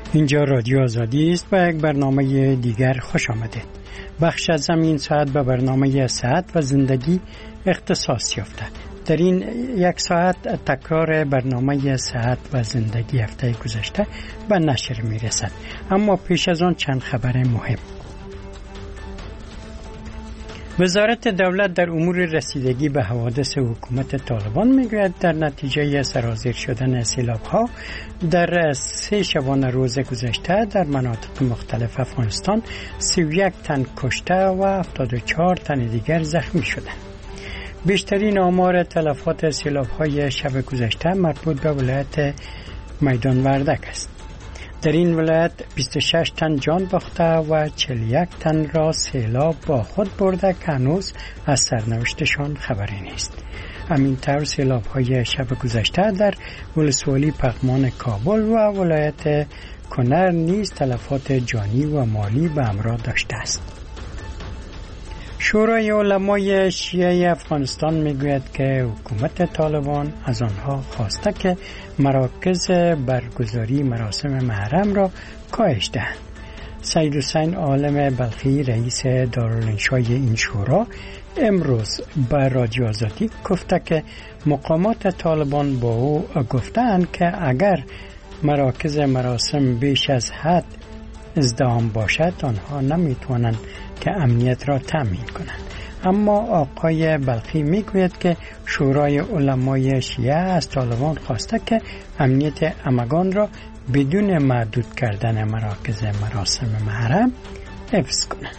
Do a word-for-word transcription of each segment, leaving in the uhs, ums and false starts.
اینجا رادیو آزادی است و یک برنامه دیگر خوش آمدید. بخش از این ساعت به برنامه صحت و زندگی اختصاص یافته. در این یک ساعت تکرار برنامه صحت و زندگی هفته گذشته به نشر می رسد. اما پیش از آن چند خبر مهم. وزارت دولت در امور رسیدگی به حوادث حکومت طالبان میگوید در نتیجه سرازیر شدن سیلاب‌ها در سه شبانه روز گذشته در مناطق مختلف افغانستان سی و یک تن کشته و هفتاد و چهار تن دیگر زخمی شدند. بیشترین آمار تلفات سیلاب‌های شب گذشته مربوط به ولایت میدان وردک است. در این ولایت بیست و شش تن جان باخته و چهل و یک تن را سیلاب با خود برده که هنوز از سرنوشتشان خبری نیست. همینطور سیلاب‌های شب گذشته در ولسوالی پغمان کابل و ولایت کنر نیز تلفات جانی و مالی به همراه داشته است. شورای علمای شیعه افغانستان میگوید که حکومت طالبان از آنها خواسته که مراکز برگزاری مراسم محرم را کاهش دهند. سید حسین عالم بلخی رئیس دارالانشای این شورا امروز به رادیو آزادی گفته که مقامات طالبان با او گفتند که اگر مراکز مراسم بیش از حد ازدحام باشد آنها نمیتوانند که امنیت را تامین کنند. اما آقای بلخی میگوید که شورای علمای شیعه از طالبان خواسته که امنیت همگان را بدون محدود کردن مراکز مراسم محرم حفظ کنند.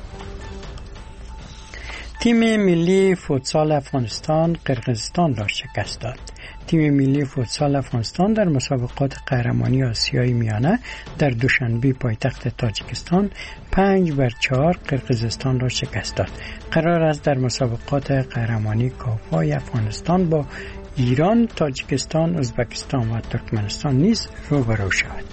تیم ملی فوتسال افغانستان قرقیزستان را شکست داد. تیم ملی فوتسال افغانستان در مسابقات قهرمانی آسیای میانه در دوشنبه پایتخت تاجیکستان پنج بر چهار قرقیزستان را شکست داد. قرار است در مسابقات قهرمانی کافای افغانستان با ایران، تاجیکستان، ازبکستان و ترکمنستان نیز روبرو شود.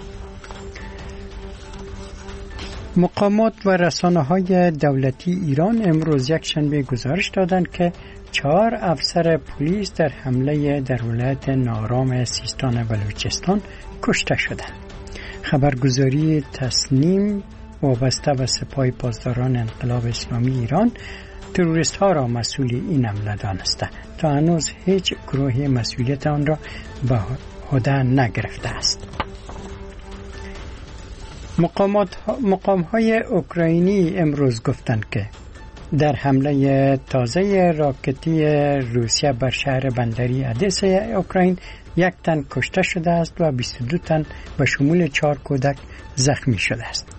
مقامات و رسانه‌های دولتی ایران امروز یک شنبه گزارش دادند که چهار افسر پلیس در حمله در ولایت نارام سیستان بلوچستان کشته شدند. خبرگزاری تسنیم وابسته به سپاه پاسداران انقلاب اسلامی ایران تروریست ها را مسئول این حمله دانسته تا هنوز هیچ گروهی مسئولیت آن را به عهده نگرفته است. مقامات مقام های اوکراینی امروز گفتند که در حمله تازه راکتی روسیه بر شهر بندری ادس اوکراین یک تن کشته شده است و بیست و دو تن به شمول چهار کودک زخمی شده است.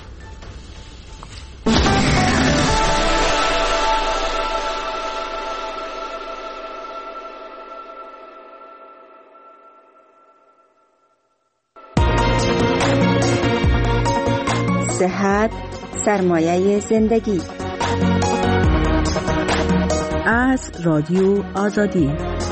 صحت سرمایه زندگی از رادیو آزادی.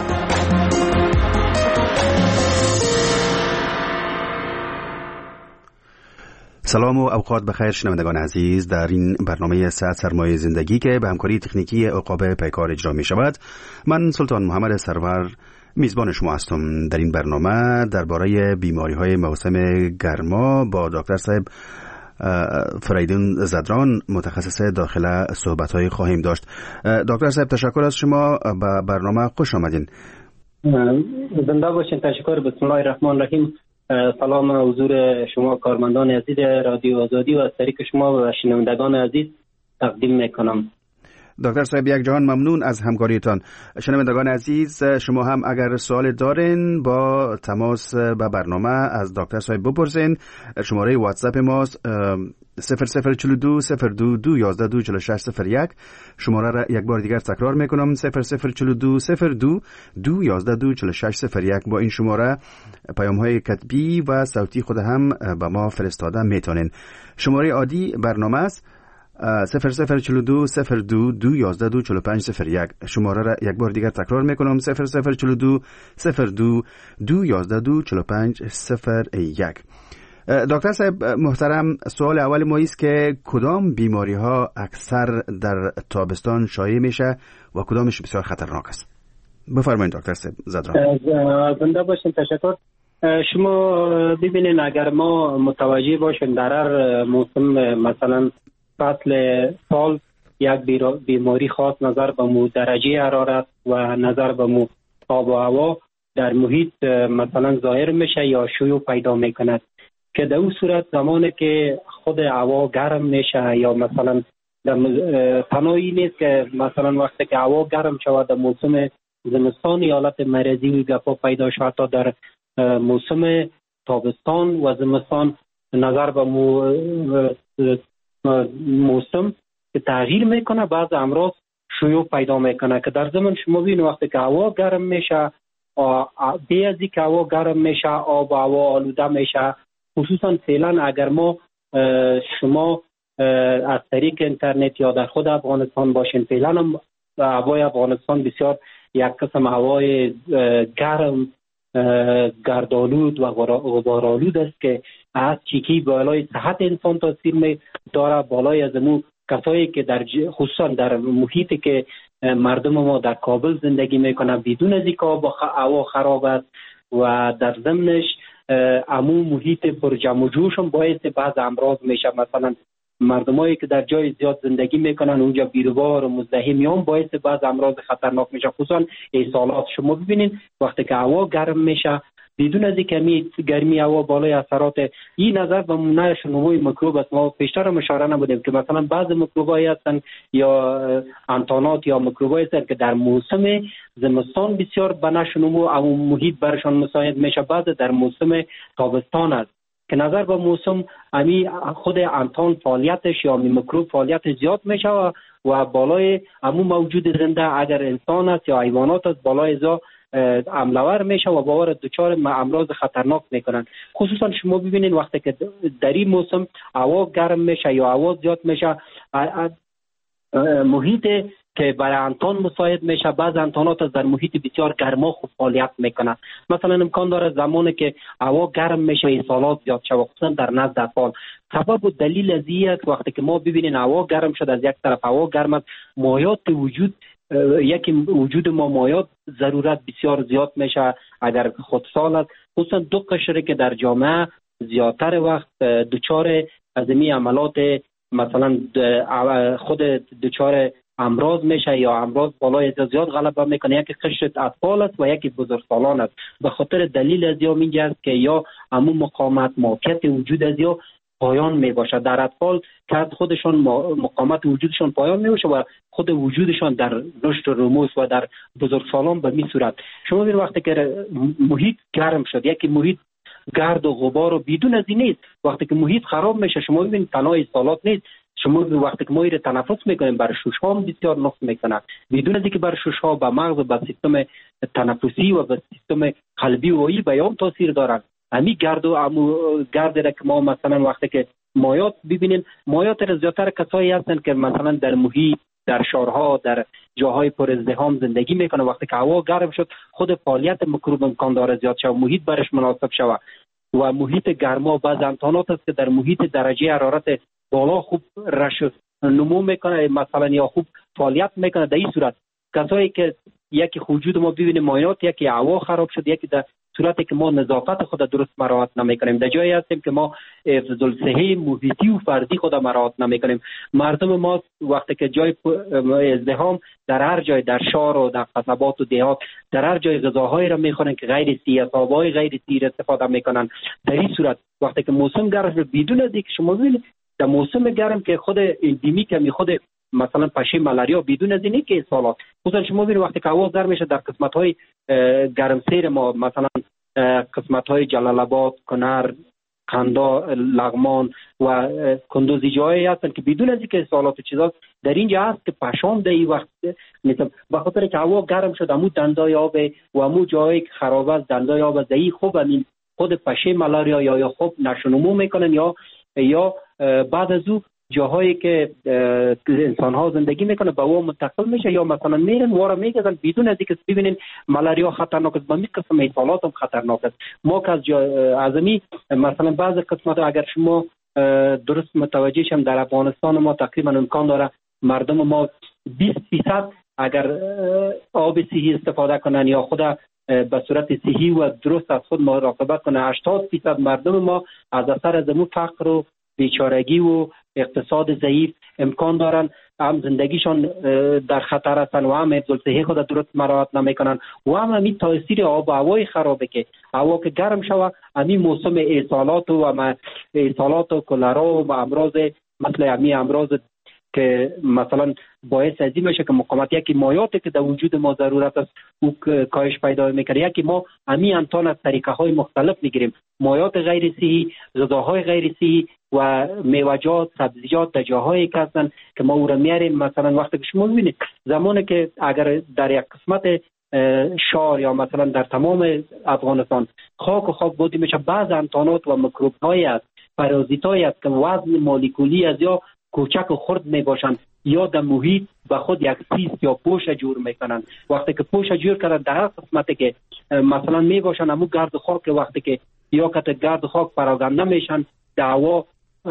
سلام و اوقات بخیر شنوندگان عزیز. در این برنامه صحت سرمایه زندگی که به همکاری تکنیکی عقاب پیکار اجرا می شود، من سلطان محمد سرور میزبان شما هستم. در این برنامه درباره بیماری های موسم گرما با دکتر صاحب فریدون زدران متخصص داخله صحبت‌های خواهیم داشت. دکتر صاحب تشکر از شما، به برنامه خوش آمدین. زنده باشین. تشکر. بسم الله الرحمن الرحیم. سلام حضور شما کارمندان عزیز رادیو آزادی و از طریق شما و شنوندگان عزیز تقدیم میکنم. دکتر صاحب یک جهان ممنون از همکاریتان. شنوندگان عزیز شما هم اگر سوال دارین با تماس به برنامه از دکتر صاحب بپرسین. شماره واتساپ ماست صفر صفر چهل و دو صفر دو دو یازده دو چهل و شش صفر یک. شماره را یک بار دیگر تکرار میکنم صفر صفر چهل و دو صفر دو دو یازده دو چهل و شش صفر یک. با این شماره پیام های کتبی و صوتی خود هم به ما فرستاده میتونین. شماره عادی برنامه است صفر صفر چهل و دو صفر دو دو یازده دو چهل و پنج صفر یک. شماره را یک بار دیگر تکرار میکنم صفر صفر چهل و دو صفر دو دو یازده دو چهل و پنج صفر یک. دکتر صاحب محترم، سوال اول ما است که کدام بیماری ها اکثر در تابستان شایع میشه و کدامش بسیار خطرناک است؟ بفرمایید دکتر صاحب زدران. زنده باشین. تشکر. شما ببینید اگر ما متوجه باشیم در هر موسم مثلا فصل سال یک بیماری خاص نظر به مو درجه حرارت و نظر به مو آب و هوا در محیط مثلا ظاهر میشه یا شیوع پیدا میکند که در اون صورت زمانی که خود هوا گرم میشه یا مثلا تنهایی نیست که مثلا وقتی که هوا گرم شود در موسم زمستان حالت مرضی و گپا پیدا شود تا در موسم تابستان و زمستان نظر به مو موسم که تغییر میکنه بعض امراض شیوع پیدا میکنه که در زمان شما ببینید وقتی که هوا گرم میشه بی از که هوا گرم میشه آب و هوا آلوده میشه خصوصا فعلا اگر ما شما از طریق اینترنت یا در خود افغانستان باشین فعلا هم هوای افغانستان بسیار یک قسم هوای گرم گردآلود و غبارآلود است که از چیکی بالای صحت انسان تاثیر می داره بالای از مو کسایی که در خصوصا در محیطی که مردم ما در کابل زندگی میکنن بدون از اینکه هوا خراب است و در ضمنش عموم محیط پر جمع و جوش هم باعث بعض امراض میشه مثلا مردمایی که در جای زیاد زندگی میکنن اونجا بیروبار و مزدحمی هم باعث بعض امراض خطرناک میشه خصوصا اسهالات شما ببینید وقتی که هوا گرم میشه بدون از اینکه گرمی هوا بالای اثرات این نظر به منع نموی میکروب است ما پیشتر هم اشاره نبودیم که مثلا بعض میکروبایی هستن یا انتانات یا میکروبایی هستن که در موسم زمستان بسیار به نشو نمو او محیط برشان مساعد میشه بعض در موسم تابستان است که نظر به موسم امی خود انتان فعالیتش یا میکروب فعالیت زیاد میشه و, و بالای عموم موجود زنده اگر انسان است یا حیوانات است بالای ازا عملور میشه و باور دچار امراض خطرناک میکنن خصوصا شما ببینید وقتی که در این موسم هوا گرم میشه یا هوا زیاد میشه محیط که برای انتان مساعد میشه بعض انتانات در محیط بسیار گرما خوب فعالیت میکنن مثلا امکان داره زمانی که هوا گرم میشه اسهالات زیاد شود خصوصا در نزد اطفال سبب و دلیل از این است وقتی که ما ببینیم هوا گرم شد از یک طرف هوا گرم است مایات وجود یکی وجود ما مایات ضرورت بسیار زیاد میشه اگر خودسال است خصوصا دو قشره که در جامعه زیادتر وقت دچار از این عملات مثلا خود دچار امراض میشه یا امراض بالای زیاد غلبه میکنه یکی قشر اطفال است و یکی بزرگسالان است به خاطر دلیل از یا میگه است که یا عموم مقاومت موقعیت وجود از یا پایان می باشه در اطفال که از خودشان مقاومت وجودشان پایان می باشه و خود وجودشان در رشد رموز و در بزرگسالان به می صورت شما ببینید وقتی که محیط گرم شد یکی محیط گرد و غبار و بدون از این نیست وقتی که محیط خراب میشه شما ببینید تنها اسهالات نیست شما وقتی که ما ایره تنفس میکنیم برای شش ها بسیار نقص میکنه بدون از اینکه برای شش ها به مغز و به سیستم تنفسی و به سیستم قلبی و این بیان تاثیر دارن امی گرد و امو گرد را که ما مثلا وقتی که مایات ببینیم مایات را زیادتر کسایی هستن که مثلا در محیط در شهرها در جاهای پر ازدحام زندگی میکنه وقتی که هوا گرم شد خود فعالیت میکروب امکان داره زیاد شود محیط برش مناسب شود و محیط گرما بعض امکانات است که در محیط درجه حرارت بالا خوب رشد نمو میکنه مثلا یا خوب فعالیت میکنه در این صورت کسایی که یکی وجود ما ببینیم مایات یکی هوا خراب شد یکی در صورتی که ما نظافت خود درست مراعات نمیکنیم در جایی هستیم که ما حفظ الصحه محیطی و فردی خود مراعات نمیکنیم مردم ما وقتی که جای ازدحام در هر جای در شهر و در قصبات و دیهات در هر جای غذاهایی را میخورن که غیر سیر آبای غیر سیر استفاده میکنن در این صورت وقتی که موسم گرم شد بدون از اینکه شما ببینید در موسم گرم که خود اندیمیک می خود مثلا پشه ملاریا بدون از اینه که اسهالات خصوصا شما ببینید وقتی که هوا گرم میشه در قسمت های گرمسیر ما مثلا قسمت های جلال آباد کنر قندا لغمان و کندوزی جایی هستن که بدون از اینکه اسهالات و چیزا در اینجا هست که پشام در این وقت مثلا به خاطر که هوا گرم شد امو دندای آب و امو جایی که خراب است دندای آب زئی خوب همین خود پشه ملاریا یا یا خوب نشونمو میکنن یا یا بعد از او جاهایی که انسان ها زندگی میکنه به او منتقل میشه یا مثلا میرن وارا میگذن بدون از اینکه ببینین ملاریا خطرناک است، به قسم اسهالات هم خطرناک است. ما که از ازمی مثلا بعض قسمت اگر شما درست متوجه شم در افغانستان ما تقریبا امکان داره مردم ما بیست درصد اگر آب صحی استفاده کنن یا خود به صورت صحیح و درست از خود مراقبت کنه. هشتاد درصد مردم ما از اثر از مو فقر و بیچارگی و اقتصاد ضعیف امکان دارن هم زندگیشان در خطر هستن و هم حفظ صحی خود درست مراعات نمیکنن و هم همین تاثیر آب و هوای خرابه که هوا که گرم شوه همین موسم احصالات و احصالات و کلرا و امراض مثل همین امراض که مثلا باعث از این میشه که مقاومت یکی مایاتی که در وجود ما ضرورت است او کاهش پیدا میکنه. یکی ما همین امتحان از طریقه های مختلف میگیریم، مایات غیر صحی، غذاهای غیر صحی و میوه‌جات، سبزیجات در جاهایی که هستن که ما او را میاریم. مثلا وقتی که شما میبینید زمانی که اگر در یک قسمت شهر یا مثلا در تمام افغانستان خاک و خاک بودی میشه، بعض امتحانات و میکروب هایی است، پارازیت هایی است که وزن مولکولی از یا کوچک و خرد می باشند یا در محیط به خود یک سیست یا پوش جور میکنن. وقتی که پوش جور کردن در هر قسمتی که مثلا می باشن همون گرد خاک، وقتی که یا که گرد خاک پراکنده میشن در هوا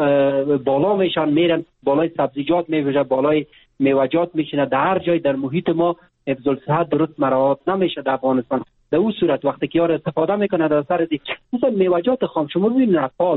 بالا میشن، میرن بالای سبزیجات میوشه، بالای میوه‌جات میشینه، در هر جای در محیط ما حفظ الصحت درست مراعات نمیشه در افغانستان. در اون صورت وقتی که یار استفاده میکنه در سر دی مثلا میوه‌جات خام، شما ببینید اطفال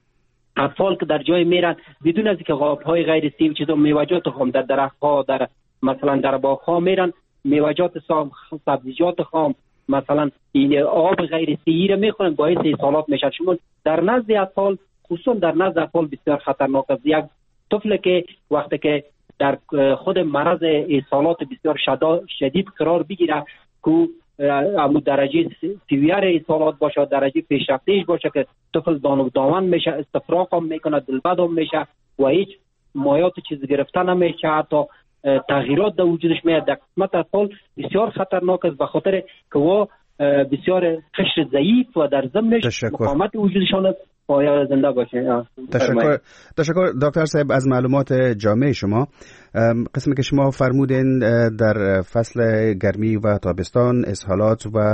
اطفال که در جای میرن بدون از اینکه قابهای غیر صحی چیزا میوه‌جات خام در درخت‌ها در مثلا در باغ‌ها میرن، میوه‌جات خام، سبزیجات خام، مثلا این آب غیر صحی را میخورن، باعث اسهالات میشه. شما در نزد اطفال، خصوصا در نزد اطفال بسیار خطرناک است. یک طفل که وقتی که در خود مرض اسهالات بسیار شدید قرار بگیره که امو درجه سیویر اسهالات باشه، درجه پیشرفتهش باشه که طفل دانو دامن میشه، استفراغ هم میکنه، دلبد هم میشه و هیچ مایات چیز گرفتن نمیشه، حتی تغییرات در وجودش میاد. در قسمت اطفال بسیار خطرناک است به خاطر که و بسیار قشر ضعیف و در ضمنش مقاومت وجودشان باید زنده باشه. تشکر تشکر دکتر صاحب از معلومات جامع شما. قسمی که شما فرمودین در فصل گرمی و تابستان اسهالات و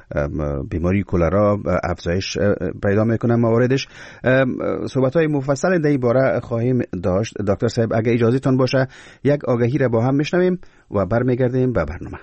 بیماری کولرا افزایش پیدا میکنه مواردش. صحبت‌های مفصل در این باره خواهیم داشت. دکتر صاحب اگه اجازهتون باشه یک آگهی را با هم میشنویم و برمیگردیم به برنامه.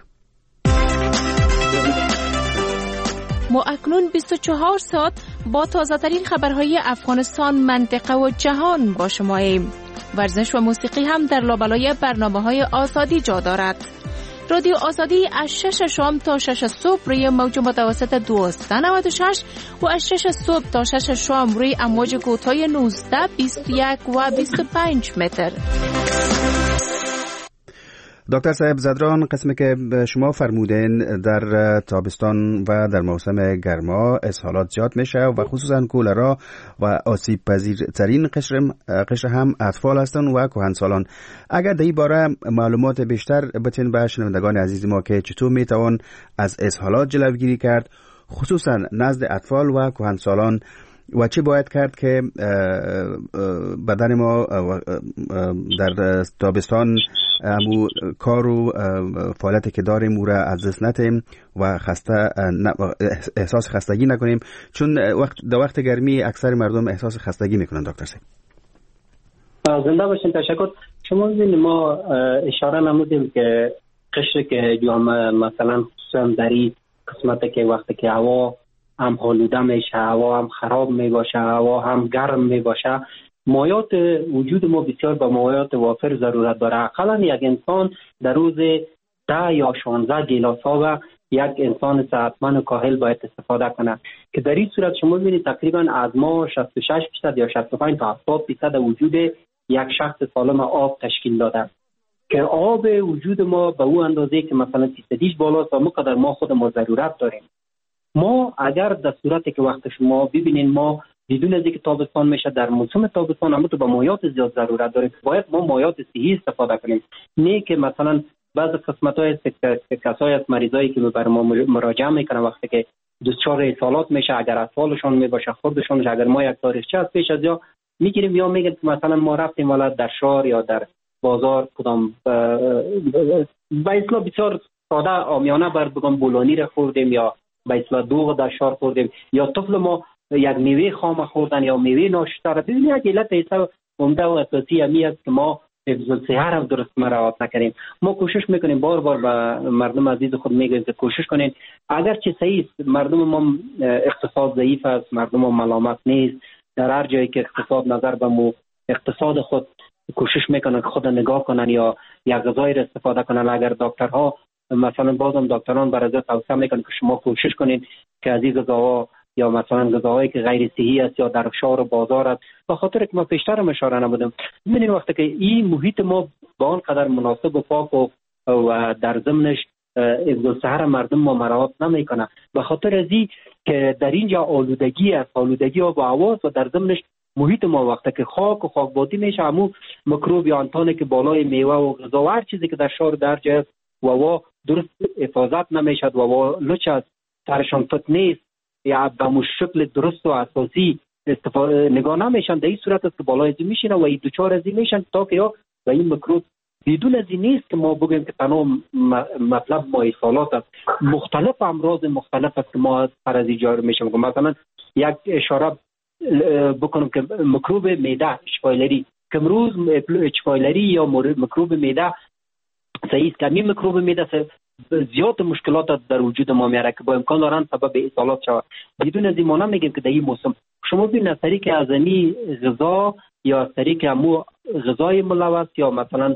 ما اکنون بیست و چهار ساعت با تازه‌ترین خبرهای افغانستان، منطقه و جهان با شماییم. ورزش و موسیقی هم در لابلای برنامه‌های آزادی جا دارد. رادیو آزادی از شش شام تا شش صبح روی موج متوسط دویست و نود و شش و از شش صبح تا شش شام روی امواج کوتاه نوزده، بیست و یک و بیست و پنج متر. دکتر صاحب زدران، قسمی که شما فرمودین در تابستان و در موسم گرما اسهالات زیاد میشه و خصوصا کولرا و آسیب پذیرترین قشر قشر هم اطفال هستن و کهنسالان. اگر در این باره معلومات بیشتر بتین به شنوندگان عزیز ما که چطور میتوان از اسهالات جلوگیری کرد، خصوصا نزد اطفال و کهنسالان، و چه باید کرد که بدن ما در تابستان همو کار و فعالیتی که داریم او را از دست ندیم و خسته احساس خستگی نکنیم، چون وقت در وقت گرمی اکثر مردم احساس خستگی میکنن. دکتر صاحب زنده باشین. تشکر. شما ببینید ما اشاره نمودیم که قشر که جامعه مثلا خصوصا در این قسمت که وقتی که هوا هم آلوده میشه، هوا هم خراب میباشه، هوا هم گرم میباشه، مایات وجود ما بسیار به مایات وافر ضرورت داره. اقلا یک انسان در روز ده یا شانزده گیلاس آب یک انسان صحتمند و کاهل باید استفاده کنه که در این صورت شما ببینید تقریبا از ما شصت و شش درصد یا شصت و پنج تا هفتاد درصد وجود یک شخص سالم آب تشکیل داده که آب وجود ما به اون اندازه که مثلا فیصدیش بالاست و مقدر ما خود ما ضرورت داریم. ما اگر در صورتی که وقت شما ببینین ما بدون از اینکه تابستان میشه در موسم تابستان هم تو به مایات زیاد ضرورت داریم، باید ما مایات صحی استفاده کنیم، نه که مثلا بعض قسمت‌های کسایی از مریضایی که بر ما مراجعه میکنن وقتی که دچار اسهالات میشه، اگر اطفالشون میباشه خودشون، اگر ما یک تاریخچه از پیش از یا میگیریم یا میگن مثلا ما رفتیم والا در شهر یا در بازار کدام به اصطلاح بسیار ساده عامیانه بر بگم بولانی را خوردیم یا به اصطلاح دوغ در شهر خوردیم یا طفل ما یک میوه خام خوردن یا میوه ناشتا را. ببینید یک علت ایسا عمده و اساسی همی است که ما حفظ الصحه را درست مراعات نکنیم. ما کوشش میکنیم، بار بار به مردم عزیز خود میگیم که کوشش کنین، اگر چه صحیح مردم ما اقتصاد ضعیف است، مردم ما ملامت نیست، در هر جایی که اقتصاد نظر به مو اقتصاد خود کوشش میکنن که خود نگاه کنن یا یک غذای را استفاده کنن. اگر دکترها مثلا بازم دکتران برای توصیه میکنن که شما کوشش کنین که از این غذاها یا مثلا غذاهایی که غیر صحی است یا در شهر و بازار است، به خاطر که ما پیشتر اشاره نمودم ببینید وقتی که این محیط ما با آن قدر مناسب و پاک و, و در ضمنش حفظ الصحه مردم ما مراعات نمیکنه، به خاطر از این که در اینجا آلودگی است، آلودگی آب و هوا و در ضمنش محیط ما وقتی که خاک و خاکبادی میشه، همو میکروب یا انتانی که بالای میوه و غذا و هر چیزی که در شهر در جای و وا درست حفاظت نمیشد و وا لچ است، سرشان فت نیست یا به مو شکل درست و اساسی استفاده نگاه نمیشن، در این صورت است که بالای زی میشینه و این دوچار از این میشن تا که یا و این میکروب بدون از این نیست که ما بگیم که تنها مطلب ما ایصالات است، مختلف امراض مختلف است که ما پر از ایجار میشم. مثلا یک اشاره بکنم که میکروب معده اشپایلری که امروز اشپایلری یا میکروب معده صحیح که همین میکروب معده زیاد مشکلات در وجود ما میاره که با امکان دارن سبب ایصالات شود. بدون از این ما نمیگیم که در این موسم شما ببینید از طریق ازمی غذا یا از طریق همو غذای ملوث یا مثلا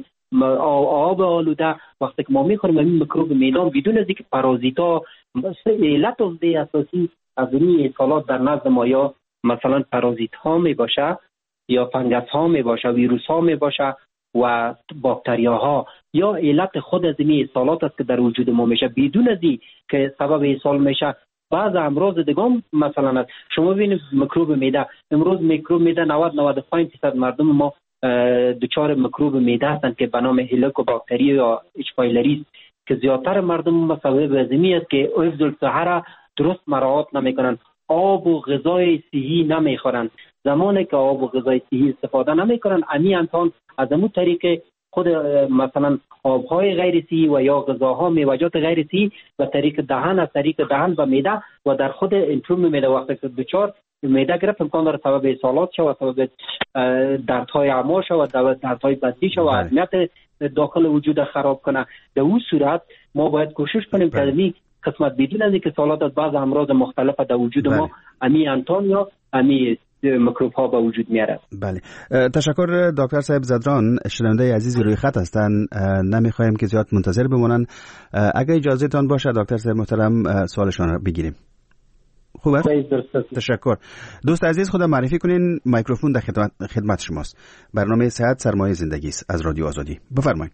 آب آلوده وقتی که ما میخوریم همین میکروب معده بدون از اینکه پارازیتا علت اصلی اساسی از این ایصالات در نزد ما یا مثلا پارازیت ها می باشه یا فنگس ها می باشه، ویروس ها می باشه و باکتریا ها یا علت خود از این ایصالات است که در وجود ما میشه. بدون از این که سبب ایصال میشه بعض امراض دیگه مثلا است. شما ببینید میکروب معده امروز میکروب معده نود نود و پنج درصد مردم ما دچار میکروب معده هستند که به نام هلیکوباکتری یا اچ-پایلری که زیادتر مردم ما سبب ازمی است که حفظ الصحه را درست مراعات نمیکنن، آب و غذای صحی نمیخورن. زمانی که آب و غذای صحی استفاده نمیکنن امی انسان از همون طریق خود مثلا آبهای غیر صحی و یا غذاها میوجات غیر صحی و طریق دهن از طریق دهن و معده و در خود انتروم معده وقتی که دچار معده گرفت امکان داره سبب ایصالات شود، سبب دردهای اعمال شود، دردهای بدنی شود، عظمیت داخل وجود خراب کنه. در اون صورت ما باید کوشش کنیم که امی قسمت بدون از اینکه سالات از بعض امراض مختلف در وجود ما امی انتان یا امی میکروب ها به وجود میاره. بله، تشکر دکتر صاحب زدران. شنونده عزیزی روی خط هستن، نمیخوایم که زیاد منتظر بمونن. اگه اجازه تان باشه دکتر صاحب محترم سوالشان رو بگیریم. خوب است؟ تشکر. دوست عزیز خودم معرفی کنین، میکروفون در خدمت خدمت شماست. برنامه صحت سرمایه زندگی است از رادیو آزادی. بفرمایید.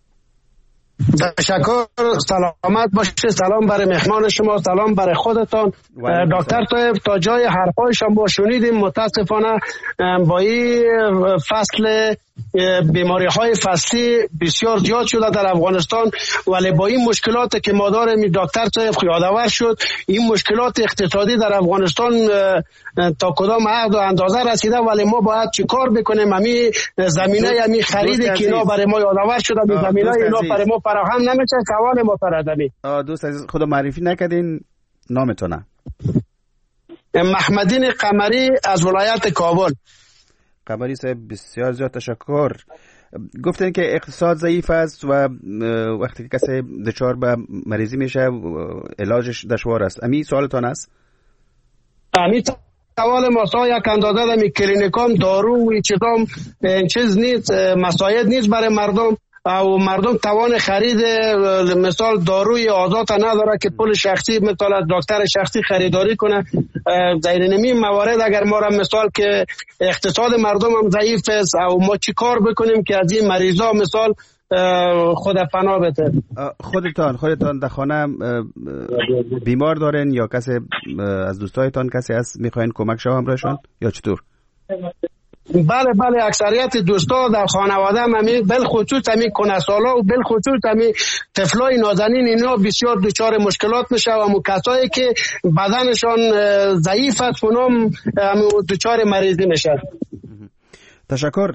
تشکر، سلامت باشید. سلام برای مهمان شما، سلام برای خودتان. دکتر صاحب تا جای حرفای شما شنیدیم، متاسفانه با این فصل بیماری های فصلی بسیار زیاد شده در افغانستان، ولی با این مشکلات که ما داریم دکتر صاحب یادآور شد این مشکلات اقتصادی در افغانستان تا کدام حد و اندازه رسیده، ولی ما باید چی کار بکنیم؟ همین زمینه همین خرید که اینا برای ما یادآور شده، همین زمینه اینا برای ما فراهم نمیشه. سوال ما پردمی دوست عزیز خدا معرفی نکردین نامتونه؟ محمدین قمری از ولایت کابل. قمری صاحب بسیار زیاد تشکر. گفتن که اقتصاد ضعیف است و وقتی که کسی دچار به مریضی میشه علاجش دشوار است. امی سوالتان است؟ امی سوال ما سا یک اندازه دمی کلینیکام دارو و چیزام چیز نیست، مساعد نیست برای مردم و مردم توان خرید مثال داروی آزاد نداره که پول شخصی مثلا از دکتر شخصی خریداری کنه. در این موارد اگر ما را مثال که اقتصاد مردم هم ضعیف است و ما چی کار بکنیم که از این مریضا مثال خود پناه بده؟ خودتان خودتان در خانه بیمار دارین یا کسی از دوستایتان کسی هست میخواین کمک شما همراهشان یا چطور؟ بله بله، اکثریت دوستا در خانواده همین بالخصوص همین کنسالا و بالخصوص همین طفلای نازنین اینا بسیار دچار مشکلات میشه و کسایی که بدنشان ضعیف است اونم دچار مریضی میشه. تشکر.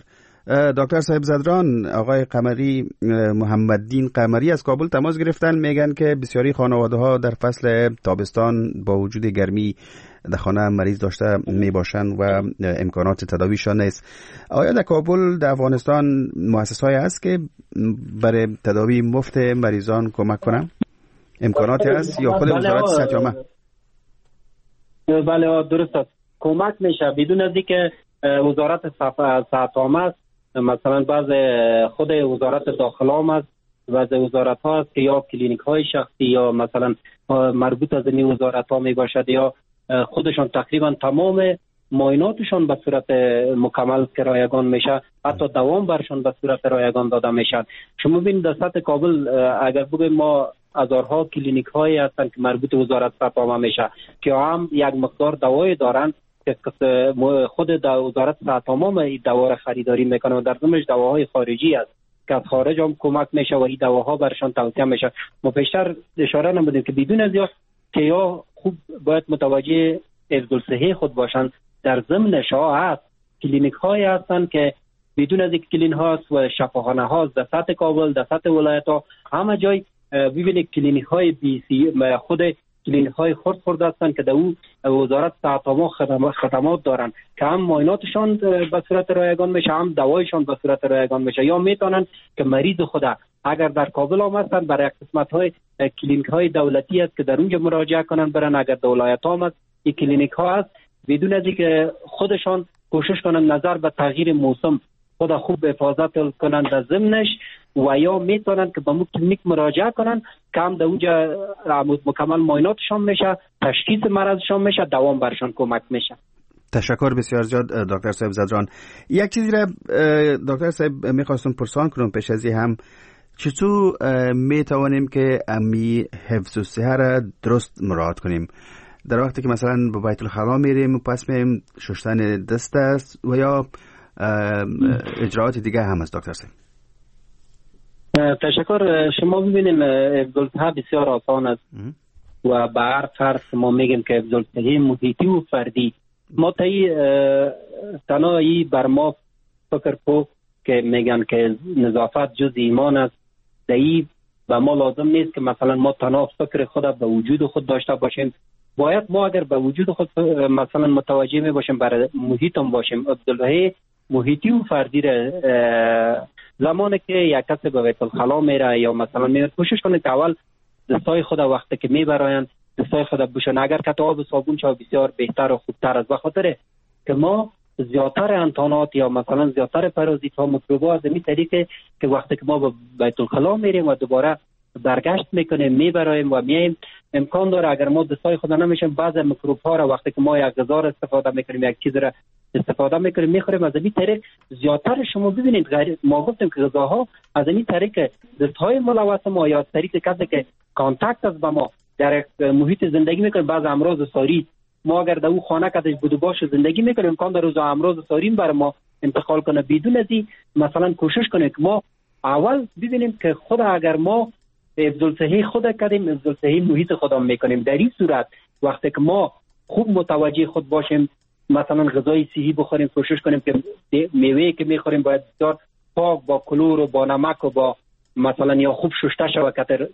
دکتر صاحب زدران، آقای قمری، محمددین قمری از کابل تماس گرفتن، میگن که بسیاری خانواده ها در فصل تابستان با وجود گرمی در خانه مریض داشته می باشن و امکانات تداویشان نیست. آیا در کابل در افغانستان مؤسسه‌ای هست که برای تداوی مفت مریضان کمک کنن؟ امکاناتی هست یا خود وزارت صحت عامه؟ بله درست است، کمک میشه بدون از اینکه وزارت صحت عامه است. مثلا بعض خود وزارت داخله هم است، بعض وزارت ها است که یا کلینیک های شخصی یا مثلا مربوط از این وزارت ها می باشد یا خودشان تقریبا تمام معایناتشان به صورت مکمل که رایگان میشه، حتی دوام برشان به صورت رایگان داده میشن. شما ببینید در سطح کابل اگر بگویم ما هزارها کلینیک هایی هستند که مربوط وزارت صحت عامه میشه که هم یک مقدار دوای دارن که خود وزارت صحت عامه این دوا را خریداری میکنه و در ضمنش دواهای خارجی است که از خارج هم کمک میشه و این دواها برشان توصیه میشه. ما پیشتر اشاره نمودیم که بدون از یا که یا خوب باید متوجه حفظ الصحه خود باشند، در ضمنش ها هست کلینیک هایی هستند که بدون از یک کلین هاست و شفاخانه هاست در سطح کابل، در سطح ولایت ها، همه جای ببینید کلینیک های بی سی خود کلینیک های خرد خرد هستند که در او وزارت صحت عامه خدمات دارن که هم معایناتشان به صورت رایگان میشه، هم دوایشان به صورت رایگان میشه. یا میتونن که مریض خدا اگر در کابل هم هستن برای قسمت های کلینیک های دولتی است که در اونجا مراجعه کنن برن. اگر در ولایت هم هست این کلینیک ها هست، بدون از اینکه خودشان کوشش کنن نظر به تغییر موسم خدا خوب حفاظت کنن در ضمنش، و یا میتونن که به مو کلینیک مراجعه کنن که هم در اونجا مکمل معایناتشان میشه، تشخیص مرضشان میشه، دوام برشان کمک میشه. تشکر بسیار زیاد دکتر صاحب زدران. یک چیزی را دکتر صاحب میخواستم پرسان کنم پیش از این هم، چطور میتوانیم که امی حفظ الصحه را درست مراعات کنیم در وقتی که مثلا به بیت الخلا میریم و پس میریم شستن دست است و یا اجراعات دیگه هم است دکتر صاحب؟ تشکر. شما ببینید حفظ الصحه بسیار آسان است و به هر فرد ما میگیم که حفظ الصحه محیطی و فردی ما تایی تنهایی بر ما فکر کو که میگن که نظافت جز ایمان است. دایی به ما لازم نیست که مثلا ما تنها فکر خود به وجود خود داشته باشیم، باید ما اگر به وجود خود مثلا متوجه می باشیم برای محیط هم باشیم. عبدالله محیطی و فردی را زمانی که یک کسی به بیت الخلا میره یا مثلا میره کوشش کنه که اول دستای خود وقتی که میبراین دستای خود بوشن، اگر که آب و صابون چا بسیار بهتر و خوبتر است، بخاطر که ما زیادتر انتانات یا مثلا زیادتر پرازیت ها میکروبا از این طریقه که وقتی که ما به بیت الخلا میریم و دوباره برگشت میکنیم میبرایم و میایم، امکان داره اگر ما دستای خود نمیشیم بعض میکروب ها را وقتی که ما یک غذا را استفاده میکنیم یک چیز را استفاده میکنیم میخوریم از این طریق زیادتر. شما ببینید غیر ما گفتیم که غذاها از این طریق دستهای ملوث ما یا از طریق کسی که کانتاکت است با ما در محیط زندگی میکنیم، بعض امراض ساری ما اگر در اون خانه کدش بودو باش زندگی میکنیم امکان داره روز امراض ساری بر ما انتقال کنه. بدون از این مثلا کوشش کنیم که ما اول ببینیم که خود اگر ما حفظ الصحه خود کردیم حفظ الصحه محیط خودمون میکنیم. در این صورت وقتی که ما خوب متوجه خود باشیم مثلا غذای صحی بخوریم، کوشش کنیم که میوه که میخوریم باید بسیار پاک با کلور و با نمک و با مثلا یا خوب شسته شود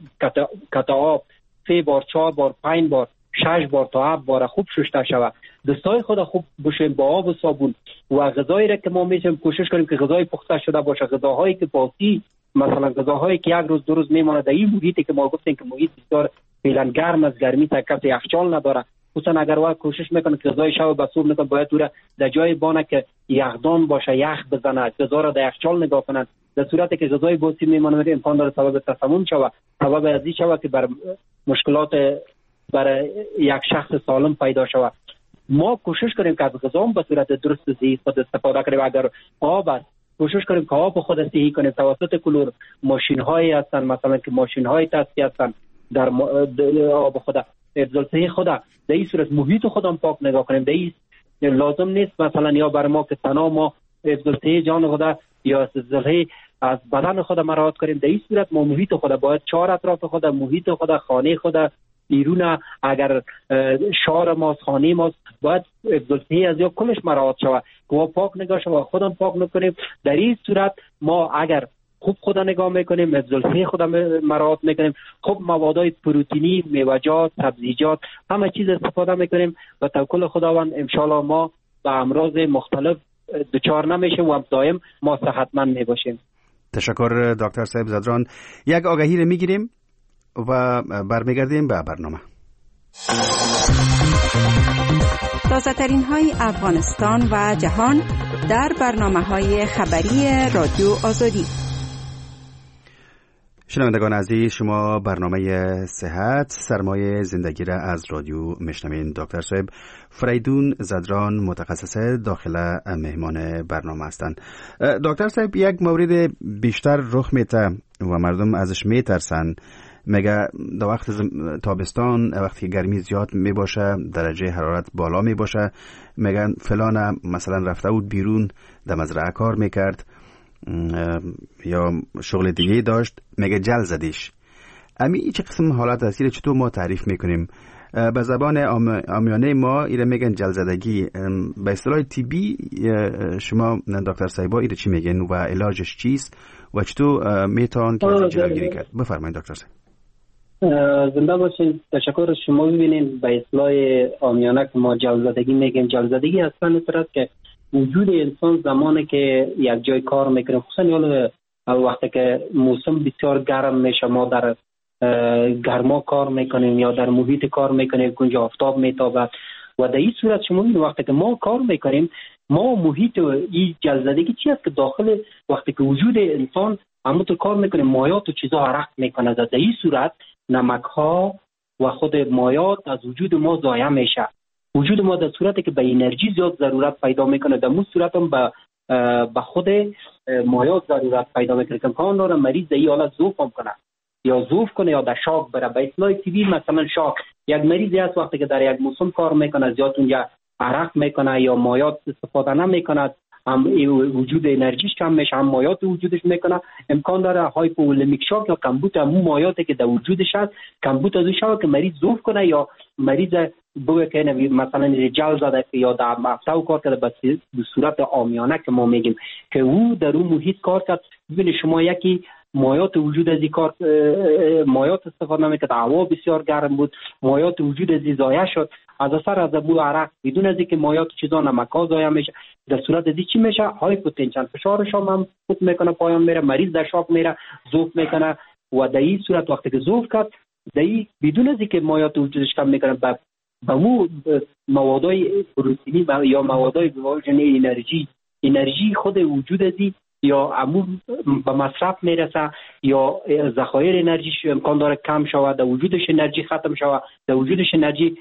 کت آب سه بار چهار بار پنج بار شش بار تا هفت بار خوب شسته شود، دستای خود خوب بشیم با آب و صابون و غذایی را که ما میشیم کوشش کنیم که غذای پخته شده باشه، غذاهایی که باسی مثلا غذاهایی که یک روز دو روز میمونه در این محیطی که ما گفتیم که محیط بسیار فعلا گرم از گرمی تا کفت یخچال نداره، خصوصا اگر واقعا کوشش میکنه که غذای شب به صبح میکنه باید دور در جای بانه که یخدان باشه یخ بزنه، غذا را در یخچال نگاه کنن. در صورتی که غذای باسی میمونه امکان داره سبب تسمم شود، سبب ازی شود که بر مشکلات برای یک شخص سالم پیدا شود. ما کوشش کنیم که از غذا به صورت درست صحیح خود استفاده کنیم. اگر آب است کوشش کنیم که آب خود صحیح کنیم توسط کلور. ماشین هایی هستن مثلا که ماشین های تصفیه هستن در آب خود حفظ الصحه خود در این صورت محیط خودم پاک نگاه کنیم. در این لازم نیست مثلا یا بر ما که تنها ما حفظ الصحه جان خود یا حفظ الصحه از بدن خود مراعات کنیم. در این صورت ما محیط خود باید چهار اطراف خود محیط خود خانه خود بیرون اگر شهر ماست خانه ماست باید حفظ الصحه از یا کلش مراعات شود. و پاک نگاه شود و خودم پاک نکنیم. در این صورت ما اگر خوب خدا نگاه میکنیم، افضل خدا مراعات میکنیم، خوب موادهای پروتئینی، میوه‌جات، سبزیجات، همه چیز استفاده میکنیم و توکل خداوند انشالله ما به امراض مختلف دچار نمیشیم و دائم ما صحتمند میباشیم. تشکر دکتر صاحب زدران. یک آگهی رو میگیریم و برمیگردیم به برنامه. تازه ترین های افغانستان و جهان در برنامه های خبری رادیو آزادی. شنوندگان عزیز، شما برنامه صحت سرمایه زندگی را از رادیو میشنوین. دکتر صاحب فریدون زدران متخصص داخله مهمان برنامه هستند. دکتر صاحب، یک مورد بیشتر رخ میده و مردم ازش میترسن، میگه در وقت تابستان وقتی گرمی زیاد می باشه، درجه حرارت بالا می باشه، میگن فلان مثلا رفته بود بیرون در مزرعه کار میکرد یا شغل دیگه داشت، میگه جل زدیش. امی چه قسم حالت هستی چطور ما تعریف میکنیم؟ به زبان عامیانه ما ایره میگن جل زدگی. به اصطلاح طبی شما دکتر صاحبا ایره چی میگن و علاجش چیست و چطور میتوان که از جلوگیری کرد؟ بفرمایید دکتر صاحب. زنده باشین. تشکر. شما ببینید به اصطلاح عامیانه که ما جل زدگی میگیم، جل زدگی اصلا این که وجود انسان زمانی که یک جای کار میکنه، خصوصا وقتی که موسم بسیار گرم میشه، ما در گرما کار میکنیم یا در محیط کار میکنیم که آفتاب میتابه و در این صورت شما ببینید وقتی که ما کار میکنیم، ما محیط این جل زدگی چی است که داخل وقتی که وجود انسان همونطور کار میکنه مایات و چیزا عرق میکنه، در این صورت نمک ها و خود مایات از وجود ما ضایع میشه. وجود ما در صورتی که به انرژی زیاد ضرورت پیدا میکنه، در اون صورت هم به به خود مایات ضرورت پیدا میکنه که امکان داره مریض در این حالت ضعف هم کنه یا ضعف کنه یا در شاک بره. به اصطلاح طبی مثلا شاک، یک مریضی هست وقتی که در یک موسم کار میکنه زیاد اونجا عرق میکنه یا مایات استفاده نمیکنه، هم وجود انرژیش کم میشه، هم مایات وجودش میکنه، امکان داره هایپولمیک شاک یا کمبود همون مایاتی که در وجودش هست کمبود از اون شاک که مریض ضعف کنه یا مریض بگه که مثلا جل زده یا در مفتو کار کرده به صورت عامیانه که ما میگیم که او در اون محیط کار کرد. ببینید شما یکی مایات وجود از این کار مایات استفاده نمیکرد، هوا بسیار گرم بود، مایات وجود از این ضایع شد، از اثر از ابو عرق بدون از اینکه مایات چیزا نمک‌ها ضایع میشه، در صورت از این چی میشه؟ هایپوتنشن، فشارش هم خود میکنه پایان میره، مریض در شاک میره، ضعف میکنه و در این صورت وقتی که ضعف کرد در این بدون از اینکه مایات وجودش کم میکنه به به مو موادای پروتئینی یا موادای واژنی انرژی انرژی خود وجود از این یا عمو به مصرف میرسه یا ذخایر انرژیش امکان داره کم شود، در وجودش انرژی ختم شود، در وجودش انرژی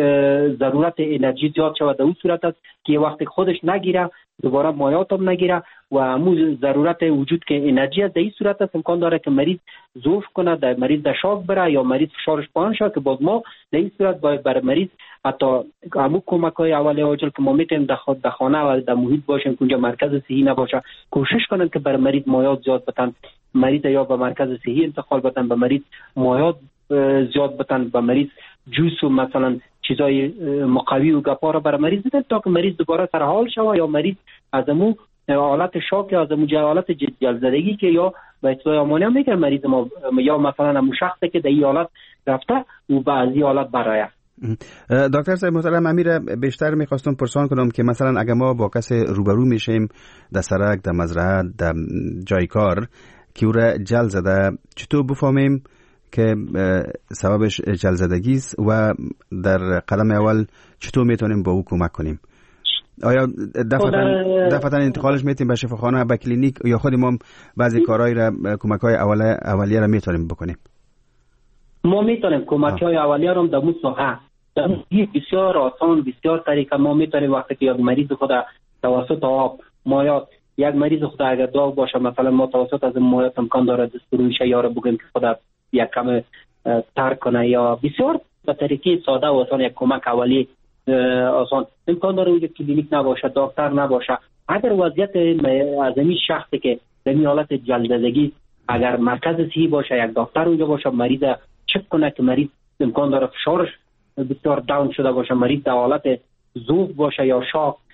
ضرورت انرژی زیاد شود، در اون صورت است که وقتی خودش نگیره دوباره مایات هم نگیره و همون ضرورت وجود که انرژی است، در این صورت است امکان داره که مریض ضعف کنه، در مریض در شاک بره یا مریض فشارش پایین شه که باز ما در این صورت باید برای مریض حتی همون کمک‌های اولیه عاجل که ما میتونیم در خود در خانه و در محیط باشیم که اونجا مرکز صحی نباشه، کوشش کنن که برای مریض مایات زیاد بتن، مریض یا به مرکز صحی انتقال بتن، به مریض مایات زیاد بتن، به مریض جوس و مثلا چیزای مقوی و گپارا برای مریض بدن تا که مریض دوباره سر حال شوه یا مریض از امو حالت شاک یا از امو حالت جل زدگی که یا به اصطلاح عمانی هم میگن مریض ما یا مثلا امو شخصی که در این حالت رفته و بعضی حالت برای. دکتر صاحب محترم، امیر بیشتر میخواستم پرسان کنم که مثلا اگه ما با کسی روبرو میشیم در سرک، در مزرعه، در جای کار که او را جل زده، چطور بفهمیم که سببش جل زدگی است و در قدم اول چطور میتونیم با او کمک کنیم؟ آیا دفعتاً انتقالش میتونیم به شفاخانه، به کلینیک یا خود ما بعضی کارهای را کمک‌های اولیه اولیه را میتونیم بکنیم؟ ما میتونیم کمک‌های اولیه را در مصحح در بسیار آسان بسیار طریقه ما میتونیم وقتی که یک مریض خود توسط آب مایات یک مریض خود اگر داغ باشه مثلا ما توسط از مایات امکان داره دستوروی شیاره بگیم که خود یک کم ترک کنه یا بسیار به طریقه ساده و آسان یک کمک اولیه آسان امکان داره یک کلینیک نباشه، دکتر نباشه. اگر وضعیت از این شخصی که در این حالت جل زدگی اگر مرکز صحی باشه، یک دکتر اونجا باشه، مریض چک کنه که مریض امکان داره فشارش بسیار داون شده باشه، مریض در حالت ضعف باشه یا شاک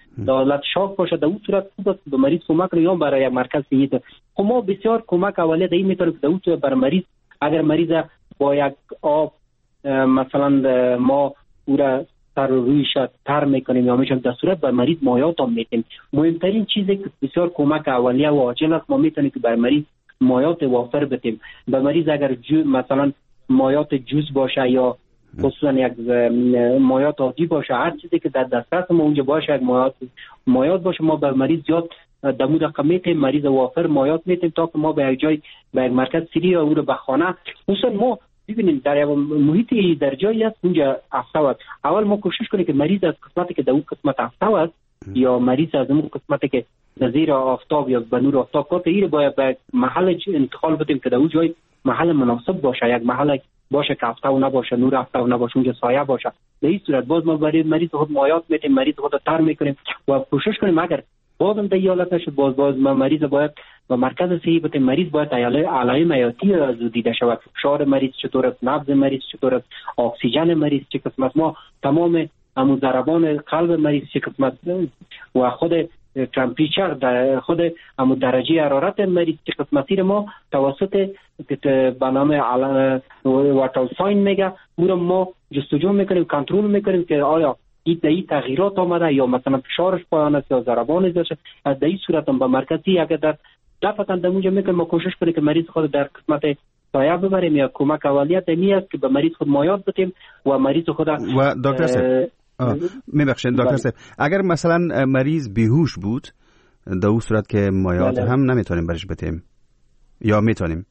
در حالت شاک باشه، در اون صورت خوب است به مریض کمک کنیم یا برای یک مرکز صحی. خب ما بسیار کمک اولیه در این میتونیم که در اون صورت بر مریض اگر مریض با یک آب مثلا ما او را سر رویش تر میکنیم یا میشم در صورت بر مریض مایات هم میتیم. مهمترین چیزی که بسیار کمک اولیه و عاجل است ما میتونیم که بر مریض مایات وافر بتیم. به مریض اگر جو مثلا مایات جوز باشه یا خصوصا یک مایات عادی باشه، هر چیزی که در دسترس ما اونجا باشه یک مایات مایات باشه، ما به مریض زیاد در مورد قمیت مریض وافر مایات میتیم تا که ما به یک جای به یک مرکز سری یا او رو به خانه. خصوصا ما ببینیم در یک محیطی در جایی است اونجا افسو است، اول ما کوشش کنیم که مریض از قسمتی که در اون قسمت افسو است یا مریض از اون قسمتی که نظیر آفتاب یا به نور آفتاب کات ایر باید به محل انتقال بدیم که در اون جای محل مناسب باشه، یک محل باشه که افسو نباشه، نور افسو نباشه، اونجا سایه باشه. در این صورت باز ما برای مریض خود مایات میتیم، مریض خود تر میکنیم و کوشش کنیم اگر بازم در حالت نشد باز باز ما مریض باید و مرکز صحی بتیم. مریض باید علائم حیاتی از دیده شود، فشار مریض چطور است، نبض مریض چطور است، اکسیژن مریض چه قسم است، ما تمام همون ضربان قلب مریض چه قسم است و خود تمپریچر در خود همون درجه حرارت مریض چه قسم است ما توسط به نام وایتال ساین میگه او ما جستجو میکنیم، کنترل میکنیم که آیا این این تغییرات آمده یا مثلا فشارش پایان است یا ضربان داشته. از این صورت هم به مرکزی اگر در دفعتا در اونجا میکنیم ما کوشش کنیم که مریض خود در قسمت سایه ببریم یا کمک اولیت می است که به مریض خود مایات بدیم و مریض خود و دکتر صاحب میبخشید دکتر صاحب اگر مثلا مریض بیهوش بود در اون صورت که مایات بله. هم نمیتونیم برش بدیم یا میتونیم؟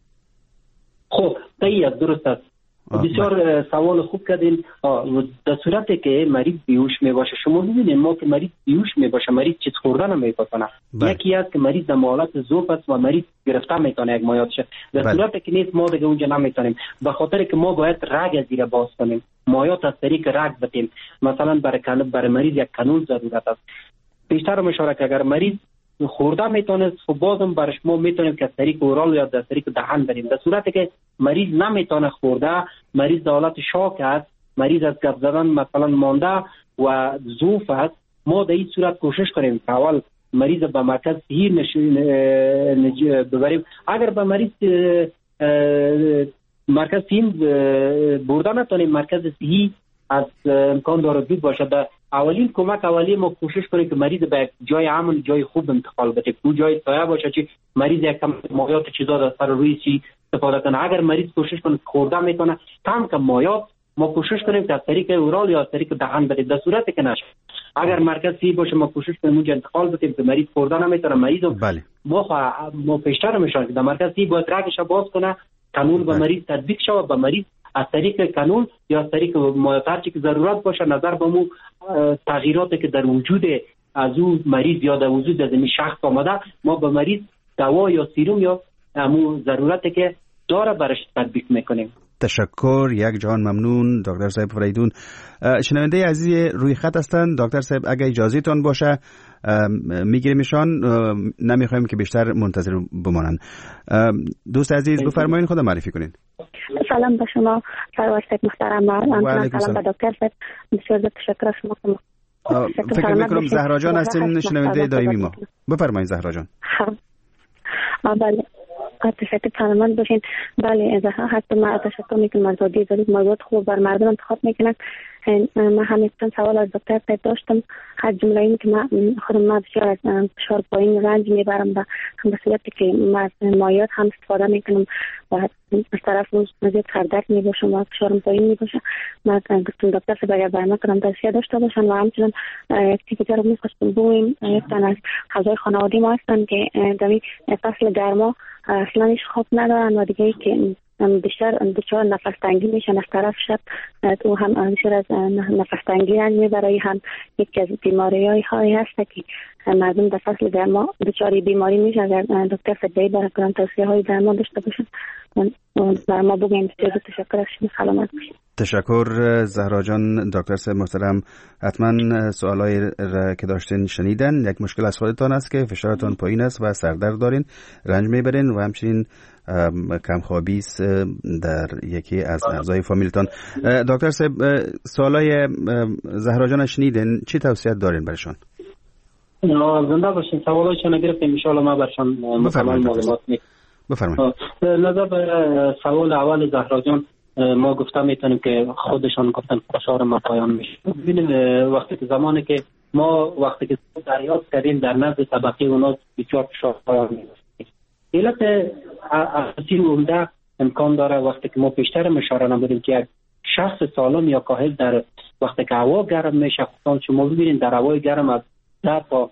خب صحیح درست است. بسیار سوال خوب کردین. در صورتی که مریض بیهوش می باشه شما ببینید ما که مریض بیهوش می باشه مریض چیز خوردن هم میپسنه. یکی است که مریض در حالت ذوب است و مریض گرفته میتونه یک مایات شه. در بله. صورتی که نیست ما دیگه اونجا نمیتونیم به خاطر که ما باید رگ زیر باز کنیم، مایات از طریق رگ بدیم. مثلا برای برای مریض یک کانول ضرورت است. بیشتر اشاره که اگر مریض خورده میتونه خب بازم برش ما میتونیم که از طریق اورال یا از طریق دهن بریم. در صورتی که مریض نمیتونه خورده، مریض در حالت شاک است، مریض از گپ زدن مثلا مانده و ضعف است، ما در این صورت کوشش کنیم که اول مریض به مرکز صحی ببریم. اگر به مریض مرکز صحی برده نتونیم مرکز صحی از امکان داره دور باشه، در اولین کمک اولیه ما کوشش کنیم که مریض به جای امن جای خوب انتقال بده، اون جای سایه باشه که مریض یک کم مایات چیزا در سر روی چی استفاده کنه. اگر مریض کوشش کنه خورده میکنه کم کم مایات ما کوشش کنیم که از طریق اورال یا از طریق دهن بدیم. در صورتی که نشه اگر مرکز سی باشه ما کوشش کنیم اونجا انتقال بدیم که مریض خورده نمیتونه. مریض بله. ما ما پیشتر میشن که در مرکز سی باید رگش باز کنه، قانون به مریض تطبیق شود، به مریض از طریق قانون یا از طریق مایات که ضرورت باشه نظر به مو تغییراتی که در وجود از اون مریض یا در وجود از این شخص آمده ما به مریض دوا یا سیروم یا همون ضرورتی که داره برش تطبیق میکنیم. تشکر، یک جهان ممنون دکتر صاحب فریدون. شنونده عزیز روی خط هستند. دکتر صاحب اگه اجازه تان باشه میگیریمشان، نمیخوایم که بیشتر منتظر بمانند. دوست عزیز بفرمایید خود معرفی کنین. سلام به شما سرور صاحب محترم و سلام به دکتر صاحب. بسیار تشکر از شما. فکر میکنم زهرا جان هستین شنونده دائمی ما. بفرمایید زهرا جان. بله تشکر فرمان باشین. بله حتی ما تشکر میکنم از وادی زارید موضوعات خوب بر مردم انتخاب میکنن. من همین سوال از دکتر صاحب داشتم. هر جمله این که من خودم ما بسیار از فشار پایین رنج میبرم و هم به صورتی که من مایات هم استفاده میکنم و از طرف روز مزید سردرد میباشم و فشارم پایین میباشه. من گفتم دکتر صاحب اگر برنامه کنم توصیه داشته باشن و همچنان یک چیزی رو میخواستم بگویم. یکتن از غذای خانوادی ما هستن که در فصل گرما اصلا هیچ خواب ندارن و دیگه ای که بیشتر دچار نفس تنگی میشن از طرف شب تو هم بیشتر از نفس تنگی رنج میبره. هم یکی از بیماری های هست که مردم در فصل گرما دچار بیماری میشن. اگر دکتر فدایی برای کنم توصیه های درمان داشته باشن برای ما بگیم. بسیار تشکر از شما. سلامت باشید. تشکر زهرا جان. دکتر صاحب محترم حتما سوالایی که داشتین شنیدن. یک مشکل از خودتان است که فشارتان پایین است و سردرد دارین، رنج میبرین و همچنین کمخوابی است در یکی از اعضای فامیلتان. دکتر صاحب سوالای زهرا جان شنیدین، چی توصیه دارین برشان؟ زنده باشین. سوالایشان نگرفتیم ان شاء الله ما برشان مکمل معلومات میدیم. بفرمایید. نظر به سوال اول زهرا جان، ما گفتم میتونیم که خودشان گفتن فشار ما پایان میشه. ببینید وقتی که زمانی که ما وقتی که دریافت کردیم در نزد طبقه اونا بسیار فشار پایان میشه. علت اساسی عمده امکان داره وقتی که ما پیشتر اشاره نمودیم که یک شخص سالم یا کاهل در وقتی که هوا گرم میشه، خصوصا شما ببینید در هوای گرم از ده تا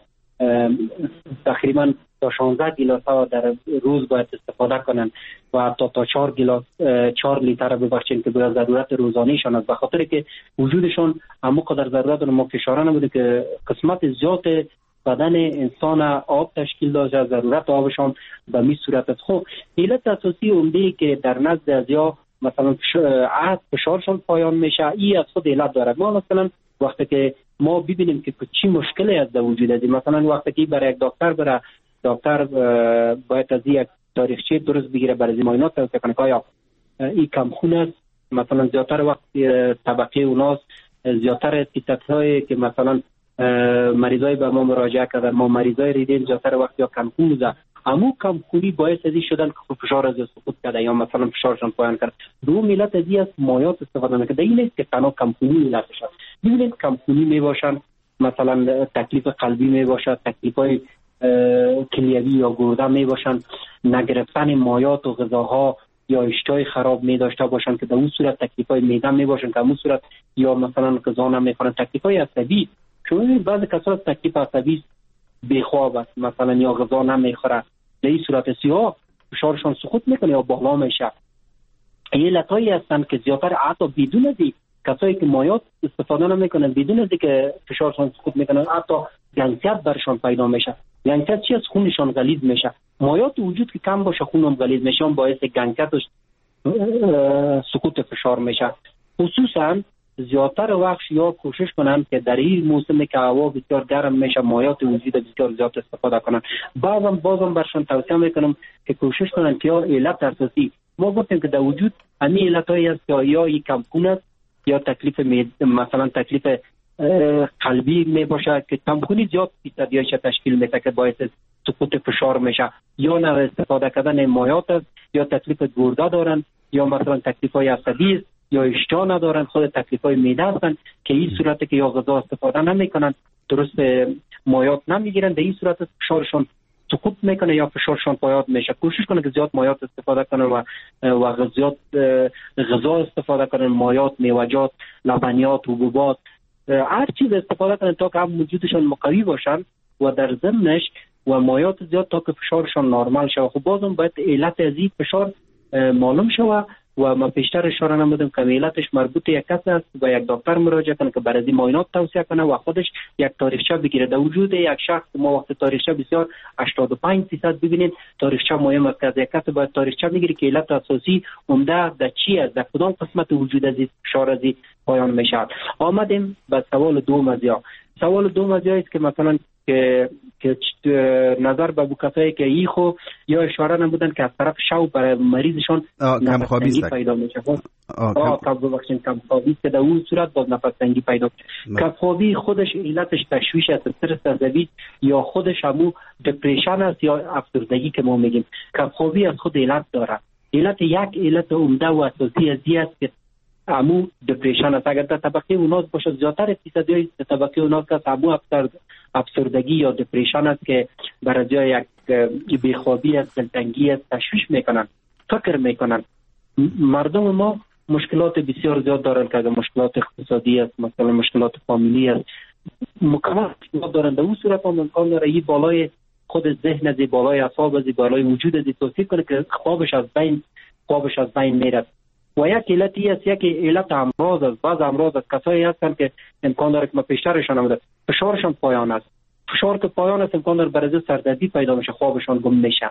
تقریبا تا شانزده گیلاس ها در روز باید استفاده کنن و حتی تا چهار گیلاس چهار لیتر ببخشید که به ضرورت روزانه‌شان است، به خاطر که وجودشون همو قدر ضرورت ما که اشاره نموده که قسمت زیاد بدن انسان آب تشکیل داشته، ضرورت آبشان به می صورت است. خب علت اساسی عمده که در نزد ازیا مثلا عهد فشارشان پایان میشه این از خود علت داره. ما مثلا وقتی که ما ببینیم که چی مشکلی از در وجود است، مثلا وقتی که برای یک دکتر بره، دکتر باید از یک تاریخچه درست بگیره برای معاینات توصیه کنه که آیا این کم خون است، مثلا زیادتر وقت طبقه اوناست، زیادتر کیست‌هایی که مثلا مریضای به ما مراجعه کردن، ما مریضای ریدین زیادتر وقت یا کم خون بوده، همون کم خونی باعث ازی شدن که فشار از سقوط کرده یا مثلا فشارشان پایان کرد. دو ملت ازی از مایات استفاده نکرده. این نیست که تنها کم خونی علتش است. ببینید کم خونی می باشن، مثلا تکلیف قلبی می باشد، تکلیفای کلیوی یا گرده می باشن، نگرفتن مایات و غذاها یا اشتهای خراب می داشته باشن که در اون صورت تکلیفای معده می باشن که در اون صورت یا مثلا غذا نمیخورن، تکلیفای عصبی. چون بعضی کسا تکلیف عصبی بیخواب است مثلا یا غذا نمیخوره، در این صورت سیاه فشارشان سقوط میکنه یا بالا میشه. این علتایی هستن که زیادتر حتی بدون ازی کسایی که مایات استفاده نمیکنن بدون ازی که فشارشان سقوط میکنن حتی گنگسیت برشان پیدا میشه. گنگسیت چی از خونشان غلیظ میشه، مایات وجود که کم باشه خونم غلیظ میشه، باعث گنگسیت سقوط فشار میشه. خصوصا زیادتر وقت یا کوشش کنن که در این موسم که هوا بسیار گرم میشه مایات وجود بسیار زیاد استفاده کنن. بازم بازم برشان توصیه میکنم که کوشش کنن که یا علت اساسی ما گفتیم که در وجود همین علتایی است که یا یک کم خون است یا تکلیف مثلا تکلیف قلبی می باشه که کم خونی زیاد فیصدیش تشکیل میده که باعث سقوط فشار میشه، یا نه استفاده کردن مایات است، یا تکلیف گرده دارن، یا مثلا تکلیفای عصبی است، یا اشتها ندارن، خود تکلیفای معده هستن که این صورت که یا غذا استفاده نمیکنن درست مایات نمیگیرن، در این صورت فشارشون سقوط میکنه یا فشارشون پایان میشه. کوشش کنه که زیاد مایات استفاده کنن و و زیاد غذا استفاده کنن، مایات، میوه‌جات، لبنیات، حبوبات، هر چیز استفاده کنن تا که هم وجودشون مقوی باشن و در ضمنش و مایات زیاد تا که فشارشون نرمال شه. خب بازم باید علت از این فشار معلوم شه و ما پیشتر اشاره نمودم که علتش مربوط یک کس است و یک دکتر مراجعه کنه که برای معاینات توصیه کنه و خودش یک تاریخچه بگیره. در وجود یک شخص ما وقت تاریخچه بسیار هشتاد و پنج درصد ببینید تاریخچه مهم است که از یک کس باید تاریخچه بگیری که علت اساسی عمده در چی است، در کدام قسمت وجود از فشار از پایان میشه. آمدیم به سوال دوم از یا سوال دوم از است که مثلا که که نظر به کسایی که ای خو یا اشاره نمودن که از طرف شو برای مریضشون کم خوابی پیدا میشه. آه کم ببخشید کم خوابی که در اون صورت باز نفس تنگی پیدا میشه. کم خوابی خودش علتش تشویش است، استرس عصبی یا خودش همو دپرشن است یا افسردگی که ما میگیم. کم خوابی از خود علت داره. علت یک علت عمده و اساسی از است که همو دپرشن است. اگر در طبقه اوناس باشه زیادتر فیصدی در طبقه اوناس که همو افسرد افسردگی یا دپرشن است که برای جای یک بیخوابی است، دلتنگی است، تشویش میکنن، فکر میکنن. مردم ما مشکلات بسیار زیاد دارن که مشکلات اقتصادی است، مثلا مشکلات فامیلی است، مکمل مشکلات دارن. در اون صورت هم امکان داره این بالای خود ذهن از بالای اعصاب از بالای وجود از توصیف کنه که خوابش از بین خوابش از بین میره. و یک علتی است یک علت امراض است. بعض امراض از کسایی هستن که امکان داره که ما پیشترشان نموده فشارشان پایان است. فشار که پایان است امکان داره برای سردردی پیدا میشه، خوابشان گم میشه.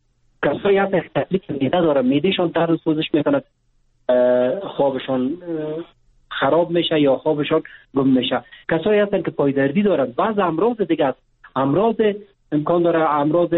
کسایی هستن که تکلیف معده داره، معدهشان درد سوزش میکنه، خوابشان خراب میشه یا خوابشان گم میشه. کسایی هستن که پایدردی دارن. بعض امراض دیگه است، امراض امکان داره امراض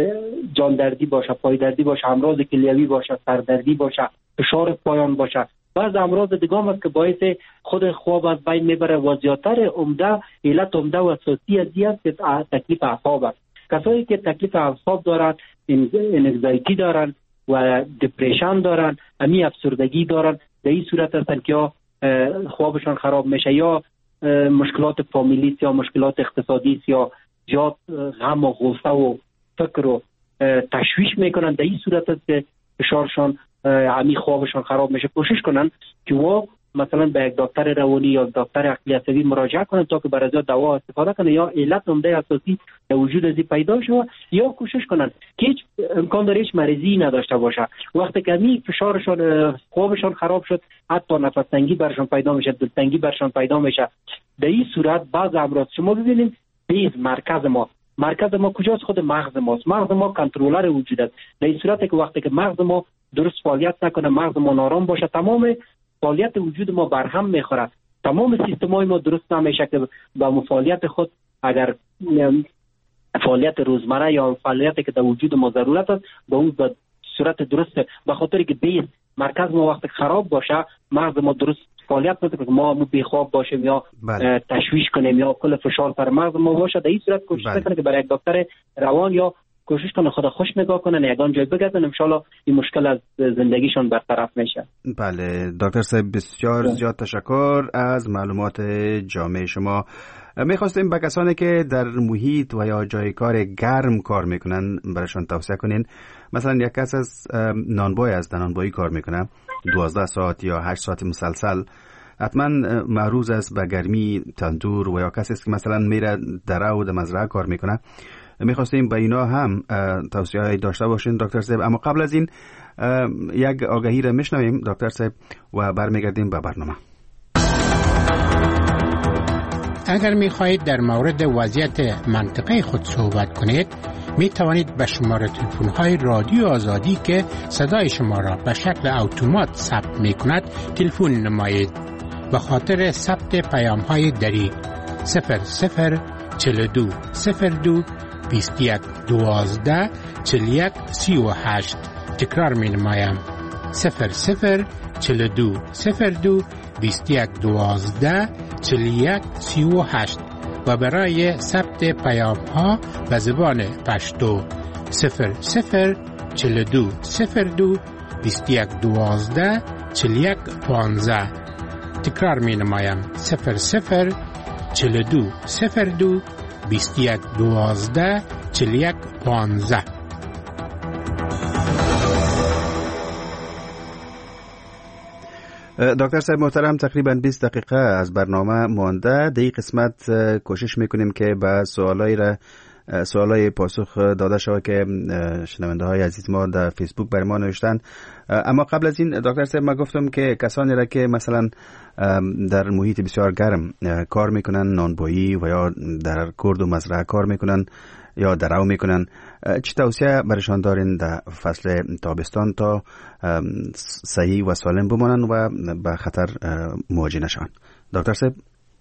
جان دردی باشه، پای دردی باشه، امراض کلیوی باشه، سردردی باشه، فشار پایان باشه. بعض امراض دیگه هم است که باعث خود خواب از بین میبره و زیادتر عمده علت عمده و اساسی از این است که تکلیف اعصاب است. کسایی که تکلیف اعصاب دارند، انگزایتی دارن و دپرشن دارن، امی افسردگی دارن، در این صورت هستن که یا خوابشان خراب میشه یا مشکلات فامیلی یا مشکلات اقتصادی یا زیاد غم و غصه و فکر و تشویش میکنن. در این صورت است که فشارشان امی خوابشان خراب میشه. کوشش کنن که و مثلا به یک دکتر روانی یا دکتر عقلی عصبی مراجعه کنن تا که برای دوا استفاده کنن یا علت عمده اساسی در وجود ازی پیدا شود، یا کوشش کنن که هیچ امکان داره هیچ مریضی نداشته باشه. وقتی که می فشارشان خوابشان خراب شد، حتی نفس تنگی برشان پیدا میشه، دلتنگی برشان پیدا میشه. در این صورت بعض امراض شما ببینید بیز مرکز ما مرکز ما کجاست؟ خود مغز ماست. مغز ما کنترلر وجود است. در این صورت که وقتی که مغز ما درست فعالیت نکنه، مغز ما نارام باشه، تمام فعالیت وجود ما برهم میخوره، تمام سیستمای ما درست نمیشه که با فعالیت خود اگر فعالیت روزمره یا فعالیتی که در وجود ما ضرورت است به اون به صورت درسته. به خاطر که بیز مرکز ما وقتی خراب باشه، مغز ما درست فعالیت نکنه که ما بی خواب باشیم یا بله. تشویش کنیم یا کل فشار بر مغز ما باشه. در این صورت کوشش بله. کنه که برای یک دکتر روان یا کوشش کنه خدا خوش نگاه کنن، یگان جای بگردن، ان شاءالله این مشکل از زندگیشون برطرف میشه. بله دکتر صاحب بسیار زیاد تشکر از معلومات جامع شما. میخواستیم به کسانی که در محیط و یا جای کار گرم کار میکنن برایشان توصیه کنین. مثلا یک کس از نانبای از نانبایی کار میکنه دوازده ساعت یا هشت ساعت مسلسل، حتما معروض است به گرمی تندور، و یا کسی است که مثلا میره در او در مزرعه کار میکنه. میخواستیم به اینا هم توصیه های داشته باشین دکتر صاحب. اما قبل از این یک آگهی را میشنویم دکتر صاحب و برمیگردیم به برنامه. اگر میخواهید در مورد وضعیت منطقه خود صحبت کنید، می توانید به شماره تلفن های رادیو آزادی که صدای شما را به شکل اتومات ثبت می کند تلفن نمایید. به خاطر ثبت پیام های دری صفر صفر چهل و دو صفر دو بیست و یک دوازده چهل و یک سی و هشت. تکرار می نمایم صفر صفر چهل و دو صفر دو بیست و یک دوازده چهل و یک سی و هشت. و برای ثبت پیام ها به زبان پشتو صفر صفر چهل و دو صفر دو بیست و یک دوازده چهل و یک پانزده. تکرار می نمایم صفر صفر چهل و دو صفر دو بیست و یک دوازده چهل و یک پانزده. دکتر صاحب محترم، تقریبا بیست دقیقه از برنامه مانده. در این قسمت کوشش میکنیم که به سوالای را سوالای پاسخ داده شود که شنونده های عزیز ما در فیسبوک بر ما نوشتن. اما قبل از این دکتر صاحب ما گفتم که کسانی را که مثلا در محیط بسیار گرم کار میکنن، نانبایی و یا در کرد و مزرعه کار میکنن یا درو میکنن، چه توصیه برشان دارین در فصل تابستان تا صحیح و سالم بمانن و به خطر مواجه نشن؟ دکتر صاحب.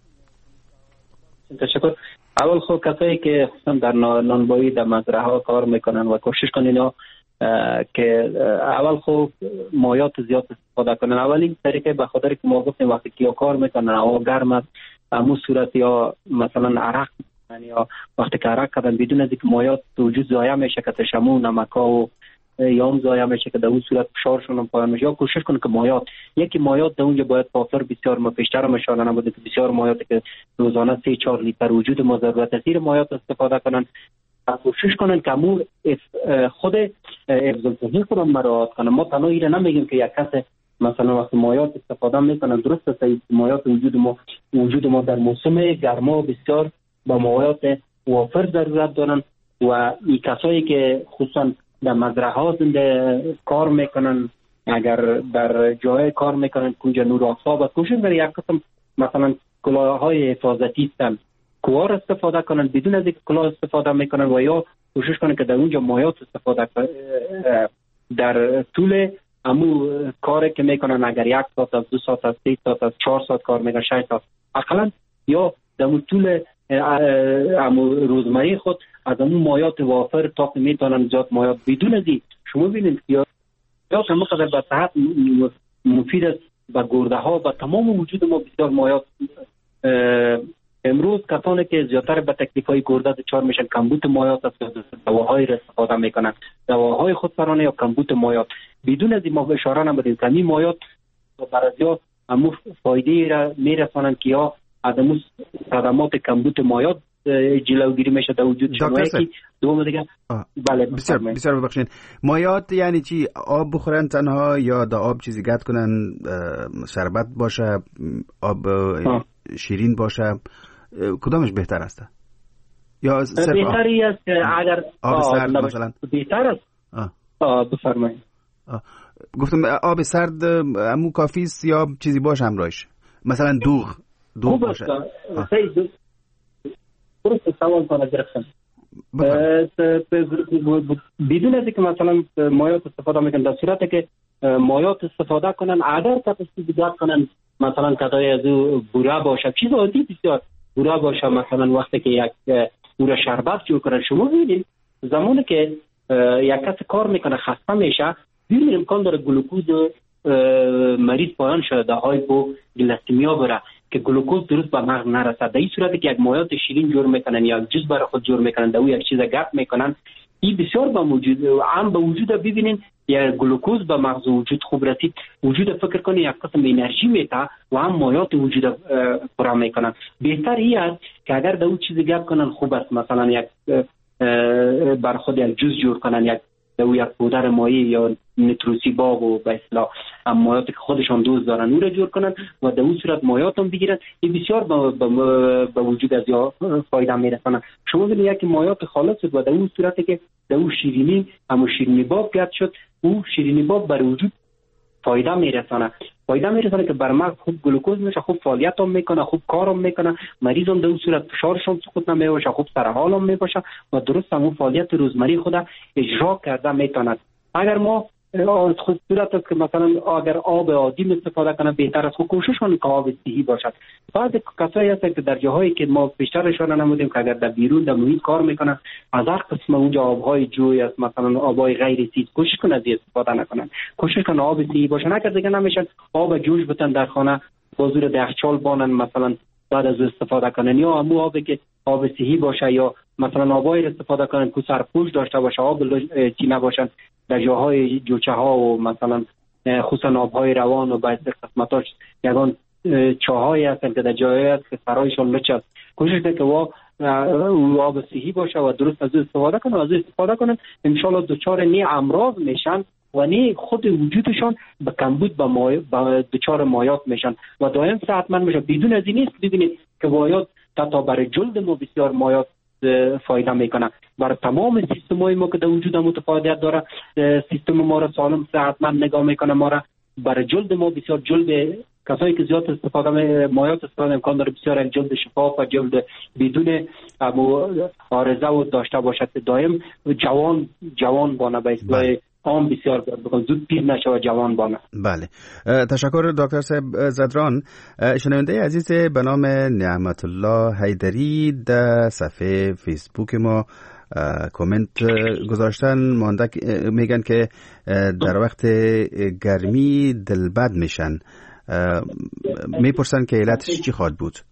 تشکر. اول خود کسایی که خصوصا در نانبایی در مزرعه ها کار میکنن و کوشش کنین که اول خود مایات زیاد استفاده کنن. اولین طریقه به خاطر که ما گفتیم وقتی که کار میکنن هوا گرم است، همون صورت یا مثلا عرق یا وقتی که عرق کردن بدون از اینکه مایات وجود ضایع میشه که تشمو نمکا و یا هم ضایع میشه که در اون صورت فشارشون هم پایین میشه. یا کوشش کنن که مایات یکی مایات در اونجا باید پاسر بسیار ما پیشتر مشانه نبوده که بسیار مایاتی که روزانه سه چهار لیتر وجود ما ضرورت است مایات استفاده کنن. کوشش کنن که امور خود حفظ الصحه خود مراعات کنن. ما تنها اینو نمیگیم که یک کس مثلا وقتی مایات استفاده میکنن درست است، مایات وجود ما وجود ما در موسم گرما بسیار با مایات وافر ضرورت دارن و این کسایی که خصوصا در مزرعه ها زنده کار میکنن، اگر در جای کار میکنن که نور آفتاب است، کوشش کنن یک قسم مثلا کلاههای حفاظتی هستن کوار استفاده کنن بدون از اینکه کلاه استفاده میکنن، و یا کوشش کنن که در اونجا مایات استفاده کنن در طول امو کاری که میکنن. اگر یک ساعت از دو ساعت از سه ساعت از چهار ساعت کار میکنن، شش ساعت اقلا، یا در امو طول امو روزمره خود از امو مایات وافر تا که میتونن زیاد مایات بدون از این شما ببینید یا یا همه قدر به صحت مفید است به گرده ها و تمام وجود ما بسیار مایات. امروز کسانی که زیادتر به تکلیف های گرده دچار میشن کمبود مایات است، دواهای را استفاده میکنن، دواهای خودسرانه یا کمبود مایات. بدون از این ما اشاره نمودیم که این مایات برای همون فایده را میرسانند که یا عدم صدمات کمبود مایات جلوگیری میشه در وجود شما. یکی دوم دیگه بله بسیار بسیار ببخشید، مایات یعنی چی؟ آب بخورن تنها یا در آب چیزی گرد کنن، شربت باشه، آب آه. شیرین باشه، کدامش بهتر است؟ یا بهتری است اگر آب سرد مثلا بهتر است. آه بفرمایید. گفتم آب سرد همون کافی است یا چیزی باشه همراهش، مثلا دوغ دوغ باشه؟ درست سوال کنه گرفتم. بدون از اینکه مثلا مایات استفاده میکنن، در صورتی که مایات استفاده کنن اگر تپسی بیدار کنن، مثلا کدای از او بوره باشه، چیز عادی بسیار بوره باشه، مثلا وقتی که یک بوره شربت جور کنن، شما ببینید زمانی که یک کس کار میکنه خسته میشه، ببینید امکان داره گلوکوز مریض پایان شده، در هایپو گلیسمیا بره که گلوکوز درست به مغز نرسد. در این صورتی که یک مایات شیرین جور میکنن یا جوز برای خود جور میکنن، در او یک چیز گپ میکنن، این بسیار با وجود هم به وجود ببینین یا گلوکوز به مغز وجود خوب رسید، وجود فکر کنه یک قسم انرژی میته و هم مایات وجود پورا میکنن. بهتر این است که اگر در او چیز گپ کنن خوب است، مثلا یک بر خود یک جوز جور کنن، یک او یک پودر مایع یا نتروسی باغ و به اصطلاح مایات که خودشان دوست دارن او را جور کنن و در اون صورت مایات هم بگیرن، این بسیار به وجود از یا فایده میرسانن. شما ببینید یک مایات خالص و در اون صورتی که در اون شیرینی همون شیرینی باب گرد شد، او شیرینی باب بر وجود فایده میرسانه فایده میرسانه که بر مغز خوب گلوکوز میشه، خوب فعالیت هم میکنه، خوب کار هم میکنه، مریض هم در اون صورت فشارشون سقوط نمیشه، خوب سرحال هم میباشه و درست همون فعالیت روزمری خود اجرا کرده میتونه. اگر ما خود صورت است که مثلا اگر آب عادی استفاده کنه بهتر است، کوشش کنیم که آب صحی باشد. بعضی کسایی هستن که در جاهایی که ما بیشتر اشاره نمودیم که اگر در بیرون در محیط کار میکنن، از هر قسم اونجا آبهای جوی است، مثلا آبهای غیر صحی، کوشش کنن از استفاده نکنن، کوشش کنن آب صحی باشه، نه که دیگه نمیشن آب جوش بتن در خانه بازور در یخچال بانن مثلا بعد از استفاده کنن، یا همون آبی که آب صحی باشه یا مثلا آبای استفاده کنن که سرپوش داشته باشه، آب چی نباشن در جاهای جوچه ها و مثلا خصوصا آبهای روان و باید قسمتاش یگان چاهایی هستن که در جایی هست که سرایشان لچ است، کوشش کنن که او آب صحی باشه و درست از استفاده کنن و از استفاده کنن انشالله دچار نی امراض میشن و نی خود وجودشان به کمبود به مای... دچار مایات میشن و دائم صحتمند میشن. بدون از این نیست ببینید که مایات تا برای جلد ما بسیار مایات فایده میکنه، برای تمام سیستم های ما که در وجود متفاوت داره، سیستم ما را سالم صحتمند نگاه میکنه، ما را برای جلد ما بسیار جلد کسایی که زیاد استفاده مایات استفاده امکان داره بسیار جلد شفاف و جلد بدون عارضه و داشته باشد، دائم جوان جوان بانه به اصطلاح عام بسیار بکن زود پیر نشه و جوان بانه. بله تشکر دکتر صاحب زدران. شنونده عزیز به نام نعمت الله حیدری در صفحه فیسبوک ما کامنت گذاشتن، مانده میگن که در وقت گرمی دلبد میشن، میپرسن که علتش چی خواهد بود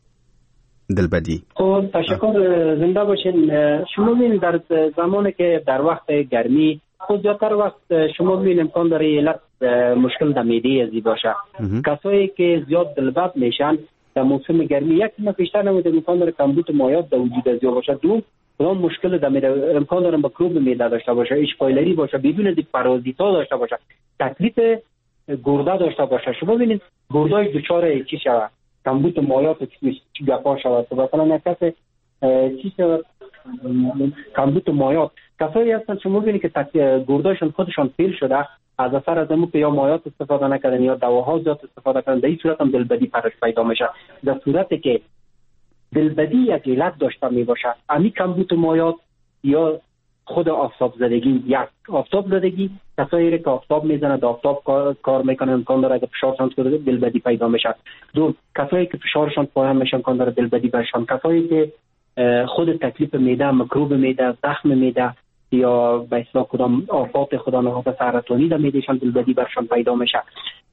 دلبدی؟ خب تشکر، زنده باشین. شما ببینید در زمانی که در وقت گرمی خود زیادتر وقت شما ببینید امکان داره علت مشکل در معده ازی باشه. کسایی که زیاد دلبد میشن در موسم گرمی یک ما بیشتر نمیده امکان داره کمبود مایات در وجود ازی باشه، دو کدام مشکل در معده امکان داره میکروب معده داشته باشه، ایش پایلری باشه، بدون از پارازیتا داشته باشه، تکلیف گرده داشته باشه. شما ببینید گرده‌اش دچار چی شود، کمبود مایات چی گپا شود، مثلا کسی چی شود کمبود مایات، کسایی هستن شما ببینید که گرده‌شون خودشان فیل شده از اثر از امو که یا مایات استفاده نکردن یا دواها زیاد استفاده کردن، در این صورت هم دلبدی پرش پیدا میشه. در صورتی که دلبدی یک علت داشته می باشه، امی کمبود مایات یا خود آفتاب زدگی، یک آفتاب زدگی کسایی که آفتاب میزنه در آفتاب کار, کار میکنه امکان داره که فشارشان کنه دلبدی پیدا میشه. دو کسایی که فشارشان پایین میشن امکان داره دلبدی برشان، کسایی که خود تکلیف معده، میکروب معده، زخم معده یا به اصطلاح کدام آفات خدا نخواسته سرطانی در معدهشان دلبدی برشان پیدا میشه.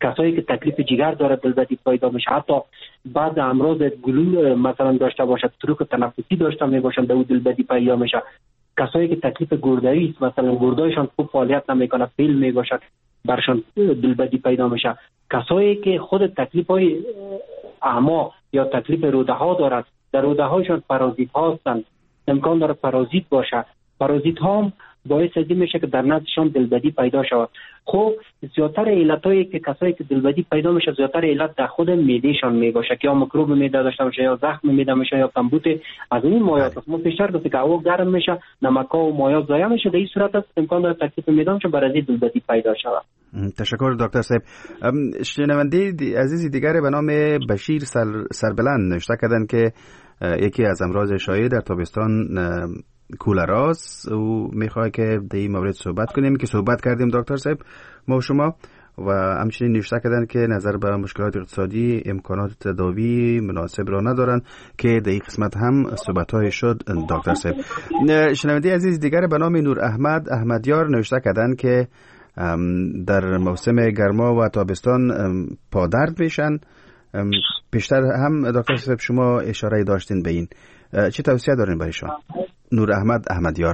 کسایی که تکلیف جگر داره دلبدی پیدا میشه، حتی بعض امراض گلو مثلا داشته باشد، طرق تنفسی داشته میباشند در دلبدی پیدا میشه. کسایی که تکلیف گرده‌ای است، مثلا گرده‌شان خوب فعالیت نمیکنه، فیل میباشد، برشان دلبدی پیدا میشه. کسایی که خود تکلیف‌های اعما یا تکلیف روده ها دارد، در روده هایشان پارازیت ها هستند، امکان داره پارازیت باشه. پارازیت ها هم باعث از این میشه که در نزدشان دلبدی پیدا شود. خب زیادتر علتایی که کسایی که دلبدی پیدا میشه، زیادتر علت در خود معدهشان میباشه که یا میکروب معده داشته باشه یا زخم معده میشه یا کمبود از این مایعات است. ما پیشتر گفتیم که هوا گرم میشه، نمک و مایعات ضایع میشه، در این صورت است امکان داره تکلیف معده میشه بر از دلبدی پیدا شود. تشکر دکتر صاحب. شنونده عزیزی دیگر به نام بشیر سر سربلند نوشته کردن که یکی از امراض شایع در تابستان کولراست و میخواد که در این مورد صحبت کنیم که صحبت کردیم دکتر صاحب ما و شما، و همچنین نوشته کردن که نظر به مشکلات اقتصادی امکانات تداوی مناسب را ندارن که در این قسمت هم صحبت‌های شد دکتر صاحب. شنونده عزیز دیگر به نام نور احمد احمدیار نوشته کردن که در موسم گرما و تابستان پادرد میشن. پیشتر هم دکتر صاحب شما اشاره داشتین به این، چه توصیه دارین برایشان؟ نور احمد احمدیار.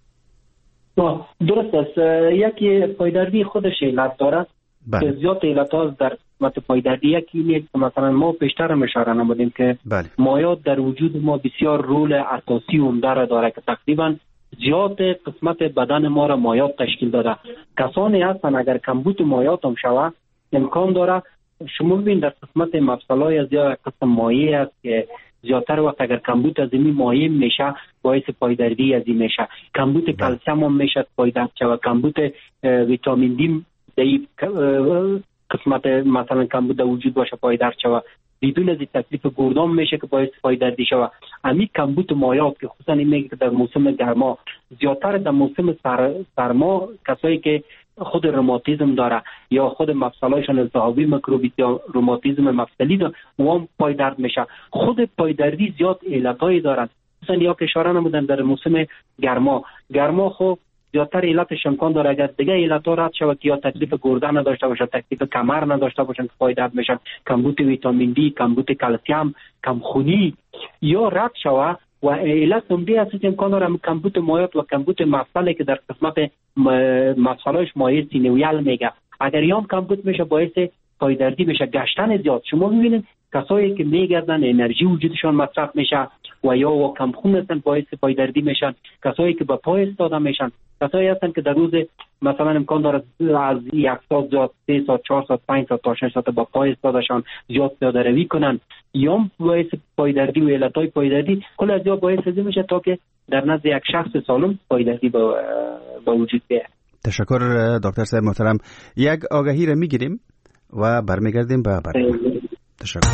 درست است. یکی پایدردی خودش علت داره که زیاد علت ها در قسمت پایدردی. یکی اینه که مثلا ما پیشتر هم اشاره نمودیم که بله. مایعات در وجود ما بسیار رول اساسی و عمده را داره که تقریبا زیاد قسمت بدن ما را مایعات تشکیل داده. کسانی هستن اگر کمبود مایعات هم شود امکان داره شما ببینید در قسمت مفصل‌های از یا قسم مایع است که زیادتر وقت اگر کمبود از این مایع میشه باعث پایدردی از این میشه. کمبود کلسیم هم میشه پایدرد شود. کمبود ویتامین دی در قسمت مثلا کمبود وجود باشه پایدرد شود. بدون از تکلیف گردان میشه که باعث پایدردی شود. همین کمبود مایعات که خصوصا این میگه که در موسم گرما زیادتر در موسم سر سرما کسایی که خود روماتیسم داره یا خود مفصلایشان التهابی میکروبی یا روماتیسم مفصلی داره اون پایدرد میشه. خود پایدردی زیاد علتایی دارن. مثلا یا که اشاره نمودن در موسم گرما گرما خب زیادتر علتش امکان داره اگر دیگه علت‌ها رد شود که یا تکلیف گرده نداشته باشه، تکلیف کمر نداشته باشن که پایدرد میشن، کمبود ویتامین دی، کمبود کلسیم، کمخونی یا رد شود و علت عمده است که امکان داره کمبود مایعات و کمبود مفصلی که در قسمت مفصلش مایع سینویل میگه اگر یام کمبود میشه باعث پایدردی میشه. گشتن زیاد شما میبینید کسایی که میگردن انرژی وجودشان مصرف میشه و یا و کمخون هستن باعث پایدردی میشن. کسایی که با پای استاده میشن، کسایی هستن که در روز مثلا امکان داره از یک ساعت زیاد سه ساعت چهار ساعت پنج ساعت تا شش ساعت با پای استادهشان زیاد پیاده روی کنن یا باعث پایدردی و علتهای پایدردی کل از یا باعث از میشه تا که در نزد یک شخص سالم پایدردی با, با وجود بیاد. تشکر دکتر صاحب محترم. یک آگهی را میگیریم و برمیگردیم به برنامه. تشکر.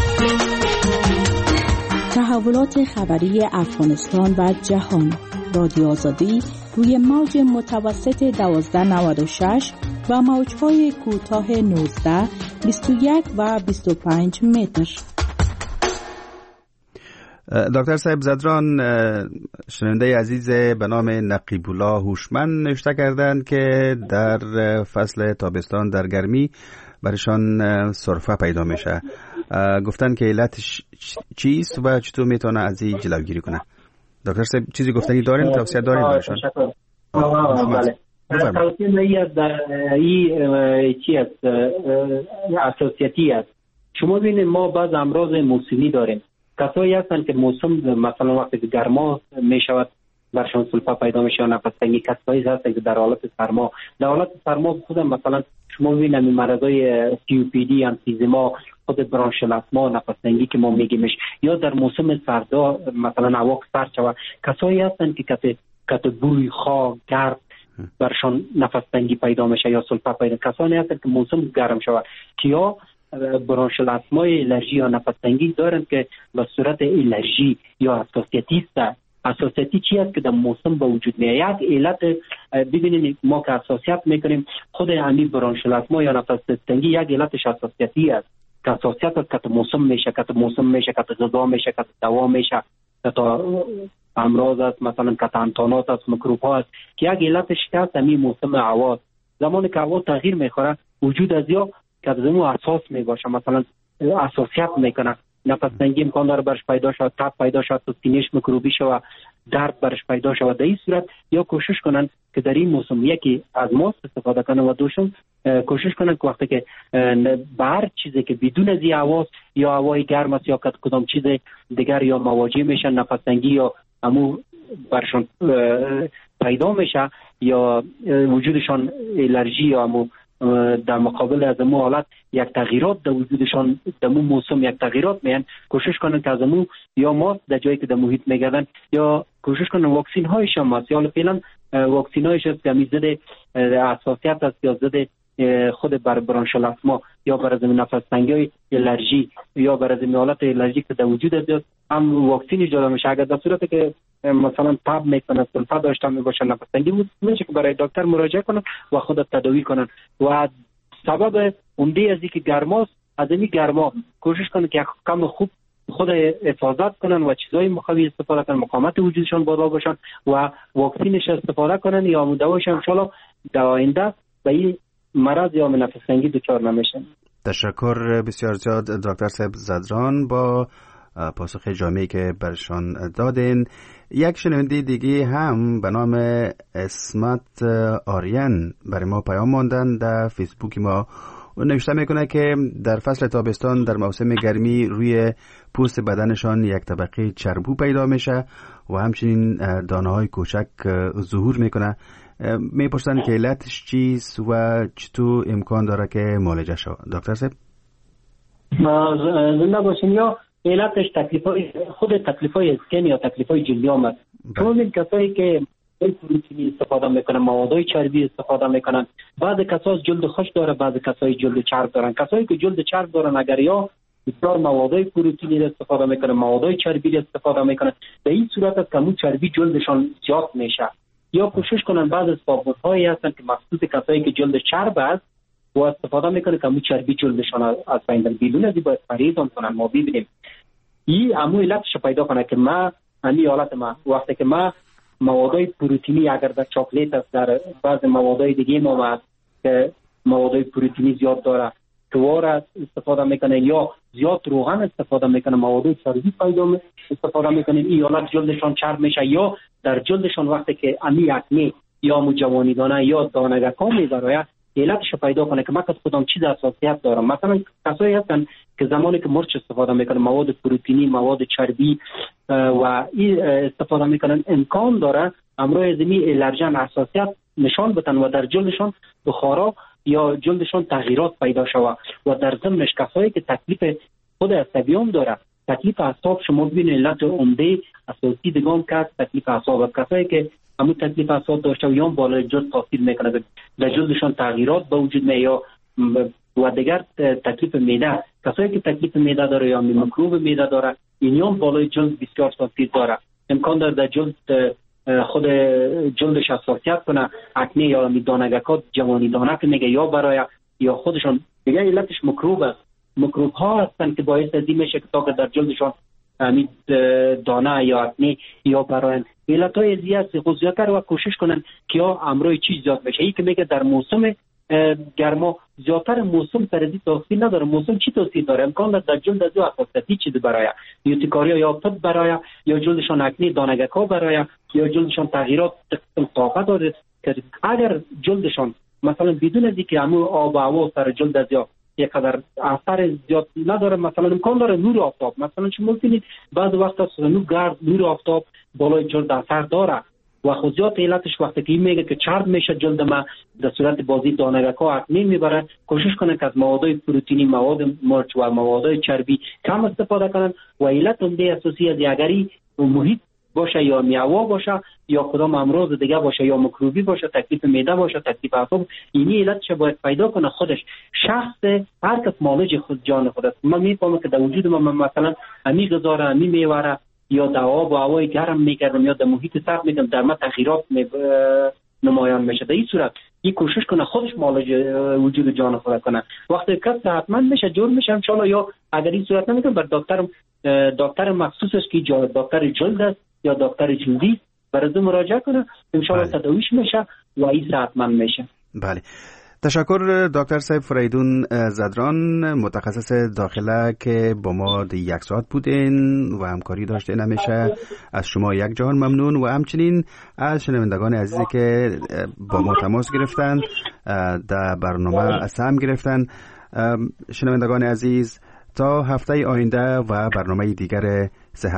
تحولات خبری افغانستان و جهان. رادیو آزادی روی موج متوسط دوازده نود و شش و موج‌های کوتاه نوزده، بیست و یک و بیست و پنج متر. دکتر صاحب زدران شنونده عزیز به نام نقیب الله هوشمند نوشته کردند که در فصل تابستان در گرمی برشان سرفه پیدا میشه. گفتن که علتش چیست و چطور میتونه از این جلوگیری کنه؟ دکتر صاحب چیزی گفتنی دارین؟ توصیه دارین برشان؟ بله. توصیه نهی در این چی است؟ اساسیتی است. شما ببینید ما بعض امراض موسمی داریم. کسایی هستن که موسم مثلا وقتی که گرما میشود برشان سلفه پیدا میشه یا نفس تنگی. کسایی هستن که در حالت سرما در حالت سرما خودم مثلا شما ببینید این مرضای سی او پی دی، امفیزما، خود برانشل آسما، نفس تنگی که ما میگیمش یا در موسم سردا مثلا هوا سرد شود کسایی هستن که کت کت بوی خاک گرد برشان نفس تنگی پیدا میشه یا سلفه پیدا. کسانی هستن که موسم گرم شود که یا برانشل آسمای الرژی یا نفس تنگی دارن که به صورت الرژی یا حساسیتی است. حساسیتی چی است که در موسم به وجود میاد؟ یک علت ببینید ما که حساسیت میکنیم خود همین برانشل آسما یا نفس تنگی یک علتش حساسیتی است که حساسیت است که موسم میشه که موسم میشه که غذا میشه که دوا میشه که امراض است مثلا که انتانات است میکروب ها است که یک علتش هست همین موسم هوا. زمانی که هوا تغییر میخوره وجود از یا که از مو اساس می باشه، مثلا اساسیت میکنه. نفس تنگی امکان داره برش پیدا شود، تب پیدا شود، تو سینه‌اش میکروبی شود، درد برش پیدا شود. در این صورت یا کوشش کنن که در این موسم یکی از ماست استفاده کنن و دوشم کوشش کنن که وقتی که به هر چیزی که بدون از این هواست یا هوای گرم است یا کدام چیز دیگر یا مواجه میشن، نفس تنگی یا امو برشان پیدا میشه یا وجودشان الرژی یا امو در مقابل از امو حالت یک تغییرات در وجودشان در مو موسم یک تغییرات میان، کوشش کنن که از امو یا ماست در جایی که در محیط میگردن یا کوشش کنن واکسین هایش هم هست. یا فعلا واکسین هایش هست که همی ضد حساسیت است یا ضد خود بر برانشال آسما یا بر از نفس تنگی الرژی یا بر از حالت الرژی که در وجود است هم واکسینی داده میشه. اگر در صورتی که مثلا تب میکنه، سلفه داشته میباشه، نفس تنگی بود، میشه که برای دکتر مراجعه کنن و خود تداوی کنن. و سبب عمده از اینکه گرماست، از این گرما کوشش کنن که کم خوب خود حفاظت کنن و چیزای مخوی استفاده کنن، مقاومت وجودشان بالا باشن و واکسینش استفاده کنن یا دواش ان شاء الله در آینده به این مرض یا نفس تنگی دچار نمیشن. تشکر بسیار زیاد دکتر صاحب زدران با پاسخ جامعی که برشان دادین. یک شنونده دیگه هم به نام اسمت آریان برای ما پیام ماندن در فیسبوک ما و نوشته میکنه که در فصل تابستان در موسم گرمی روی پوست بدنشان یک طبقه چربو پیدا میشه و همچنین دانه های کوچک ظهور میکنه. میپرسن که علتش چیست و چطور امکان داره که معالجه شود. دکتر صاحب زنده باشین. یا علتش تکلیفای خود تکلیفای اسکن یا تکلیفای جلدی آمد. همین کسایی که پروتئین استفاده میکنن، موادهای چربی استفاده میکنن، بعض کسا جلد خشک داره، بعض کسای جلد چرب دارن. کسایی که جلد چرب دارن اگر یا بسیار موادهای پروتئینی استفاده میکنن، موادهای چربی استفاده میکنن، به این صورت است که مو چربی جلدشان زیاد میشه. یا کوشش کنن بعض از صابون‌هایی هستن که مخصوص کسایی که جلد چرب است و استفاده میکنه که مو چربی جلدشان از بین بره. بدون از این باید پرهیز کنن. ما ببینیم این امو علتش پیدا کنه که ما همین حالت ما وقتی که ما موادهای پروتئینی اگر در چاکلیت است، در بعض موادهای دیگه ما هست که موادهای پروتئینی زیاد داره، توار استفاده میکنه یا زیاد روغن استفاده میکنه، مواد چربی پیدا استفاده میکنه، این حالت جلدشان چرب میشه. یا در جلدشان وقتی که امی اکنی یا مجوانی دانه یا دانگکا میبره، علتش پیدا کنه که من از خودم چیز اساسیت دارم. مثلا کسایی هستن که زمانی که مرچ استفاده میکنن، مواد پروتئینی، مواد چربی و این استفاده میکنن، امکان داره امروز زمین الرژن حساسیت نشان بدن و در جلدشان بخارا یا جلدشان تغییرات پیدا شود. و در ضمنش کسایی که تکلیف خود عصبیان داره، تکلیف اعصاب، شما ببینید علت عمده اساسی دیگه که تکلیف اعصاب، کسایی که همون تکلیف اعصاب داشته و یا بالای جلد تاثیر میکنه، در جلدشان تغییرات به وجود میاد. یا و دیگر تکلیف معده، کسایی که تکلیف معده داره یا میکروب معده داره، اینیا بالای جلد بسیار تاثیر داره. امکان داره در جلد خود جلدش حساسیت کنه، اکنی یا دانگکات جوانی دانه که میگه یا برای یا خودشان دیگه علتش میکروب است. میکروب ها هستن که باعث از این میشه که تا در جلدشان امید دانه یا اکنی یا برای علت های زیاد خصوصیتر و کوشش کنن که یا امروی چیز زیاد بشه. این که میگه در موسم گرما زیادتر موسم سردی تاثیر نداره. موسم چی تاثیر داره؟ امکان داره در جلد از او حساسیتی چیز برای یوتیکاریا یا پد برای یا جلدشان اکنی دانگکا برای یا جلدشان تغییرات طاقت داره. اگر جلدشان مثلا بدون از اینکه همون آب و هوا سر جلد از یا یک قدر اثر زیاد نداره، مثلا امکان داره نور آفتاب، مثلا شما می‌بینید بعض وقتا نور گرد نور آفتاب بالای جلد اثر داره و خصوصیات علتش وقتی که این میگه که چرب میشه جلد ما در صورت بازی دانگکا اکنی میبره، کوشش کنن که از موادهای پروتئینی، مواد مرچ و موادهای چربی کم استفاده کنن. و علت عمده اساسی از اگری محیط باشه یا میوه باشه یا کدام امراض دیگه باشه یا میکروبی باشه، تکلیف معده باشه، تکلیف اعصاب، اینی علتش باید پیدا کنه خودش. شخص هر کس مالج خود جان خود است. من میفهمم که در وجود ما مثلا امی غذا را امی میوه یا در آب و هوای گرم میکردم یا در محیط سرد میکردم، در ما تغییرات می نمایان میشه. در این صورت این کوشش کنه خودش معالج وجود جان خود کنه. وقتی کس صحتمند میشه جور میشه ان شاء الله، یا اگر این صورت نمیکنه بر دکتر دکتر مخصوص است که دکتر جلد است یا دکتر جلدی برای مراجعه کنه، ان شاء الله تداویش میشه و این صحتمند میشه. بله، تشکر دکتر صاحب فریدون زدران، متخصص داخله که با ما یک ساعت بودین و همکاری داشتین. همیشه از شما یک جهان ممنون و همچنین از شنوندگان عزیزی که با ما تماس گرفتن، در برنامه سهم گرفتن. شنوندگان عزیز، تا هفته آینده و برنامه دیگر صحت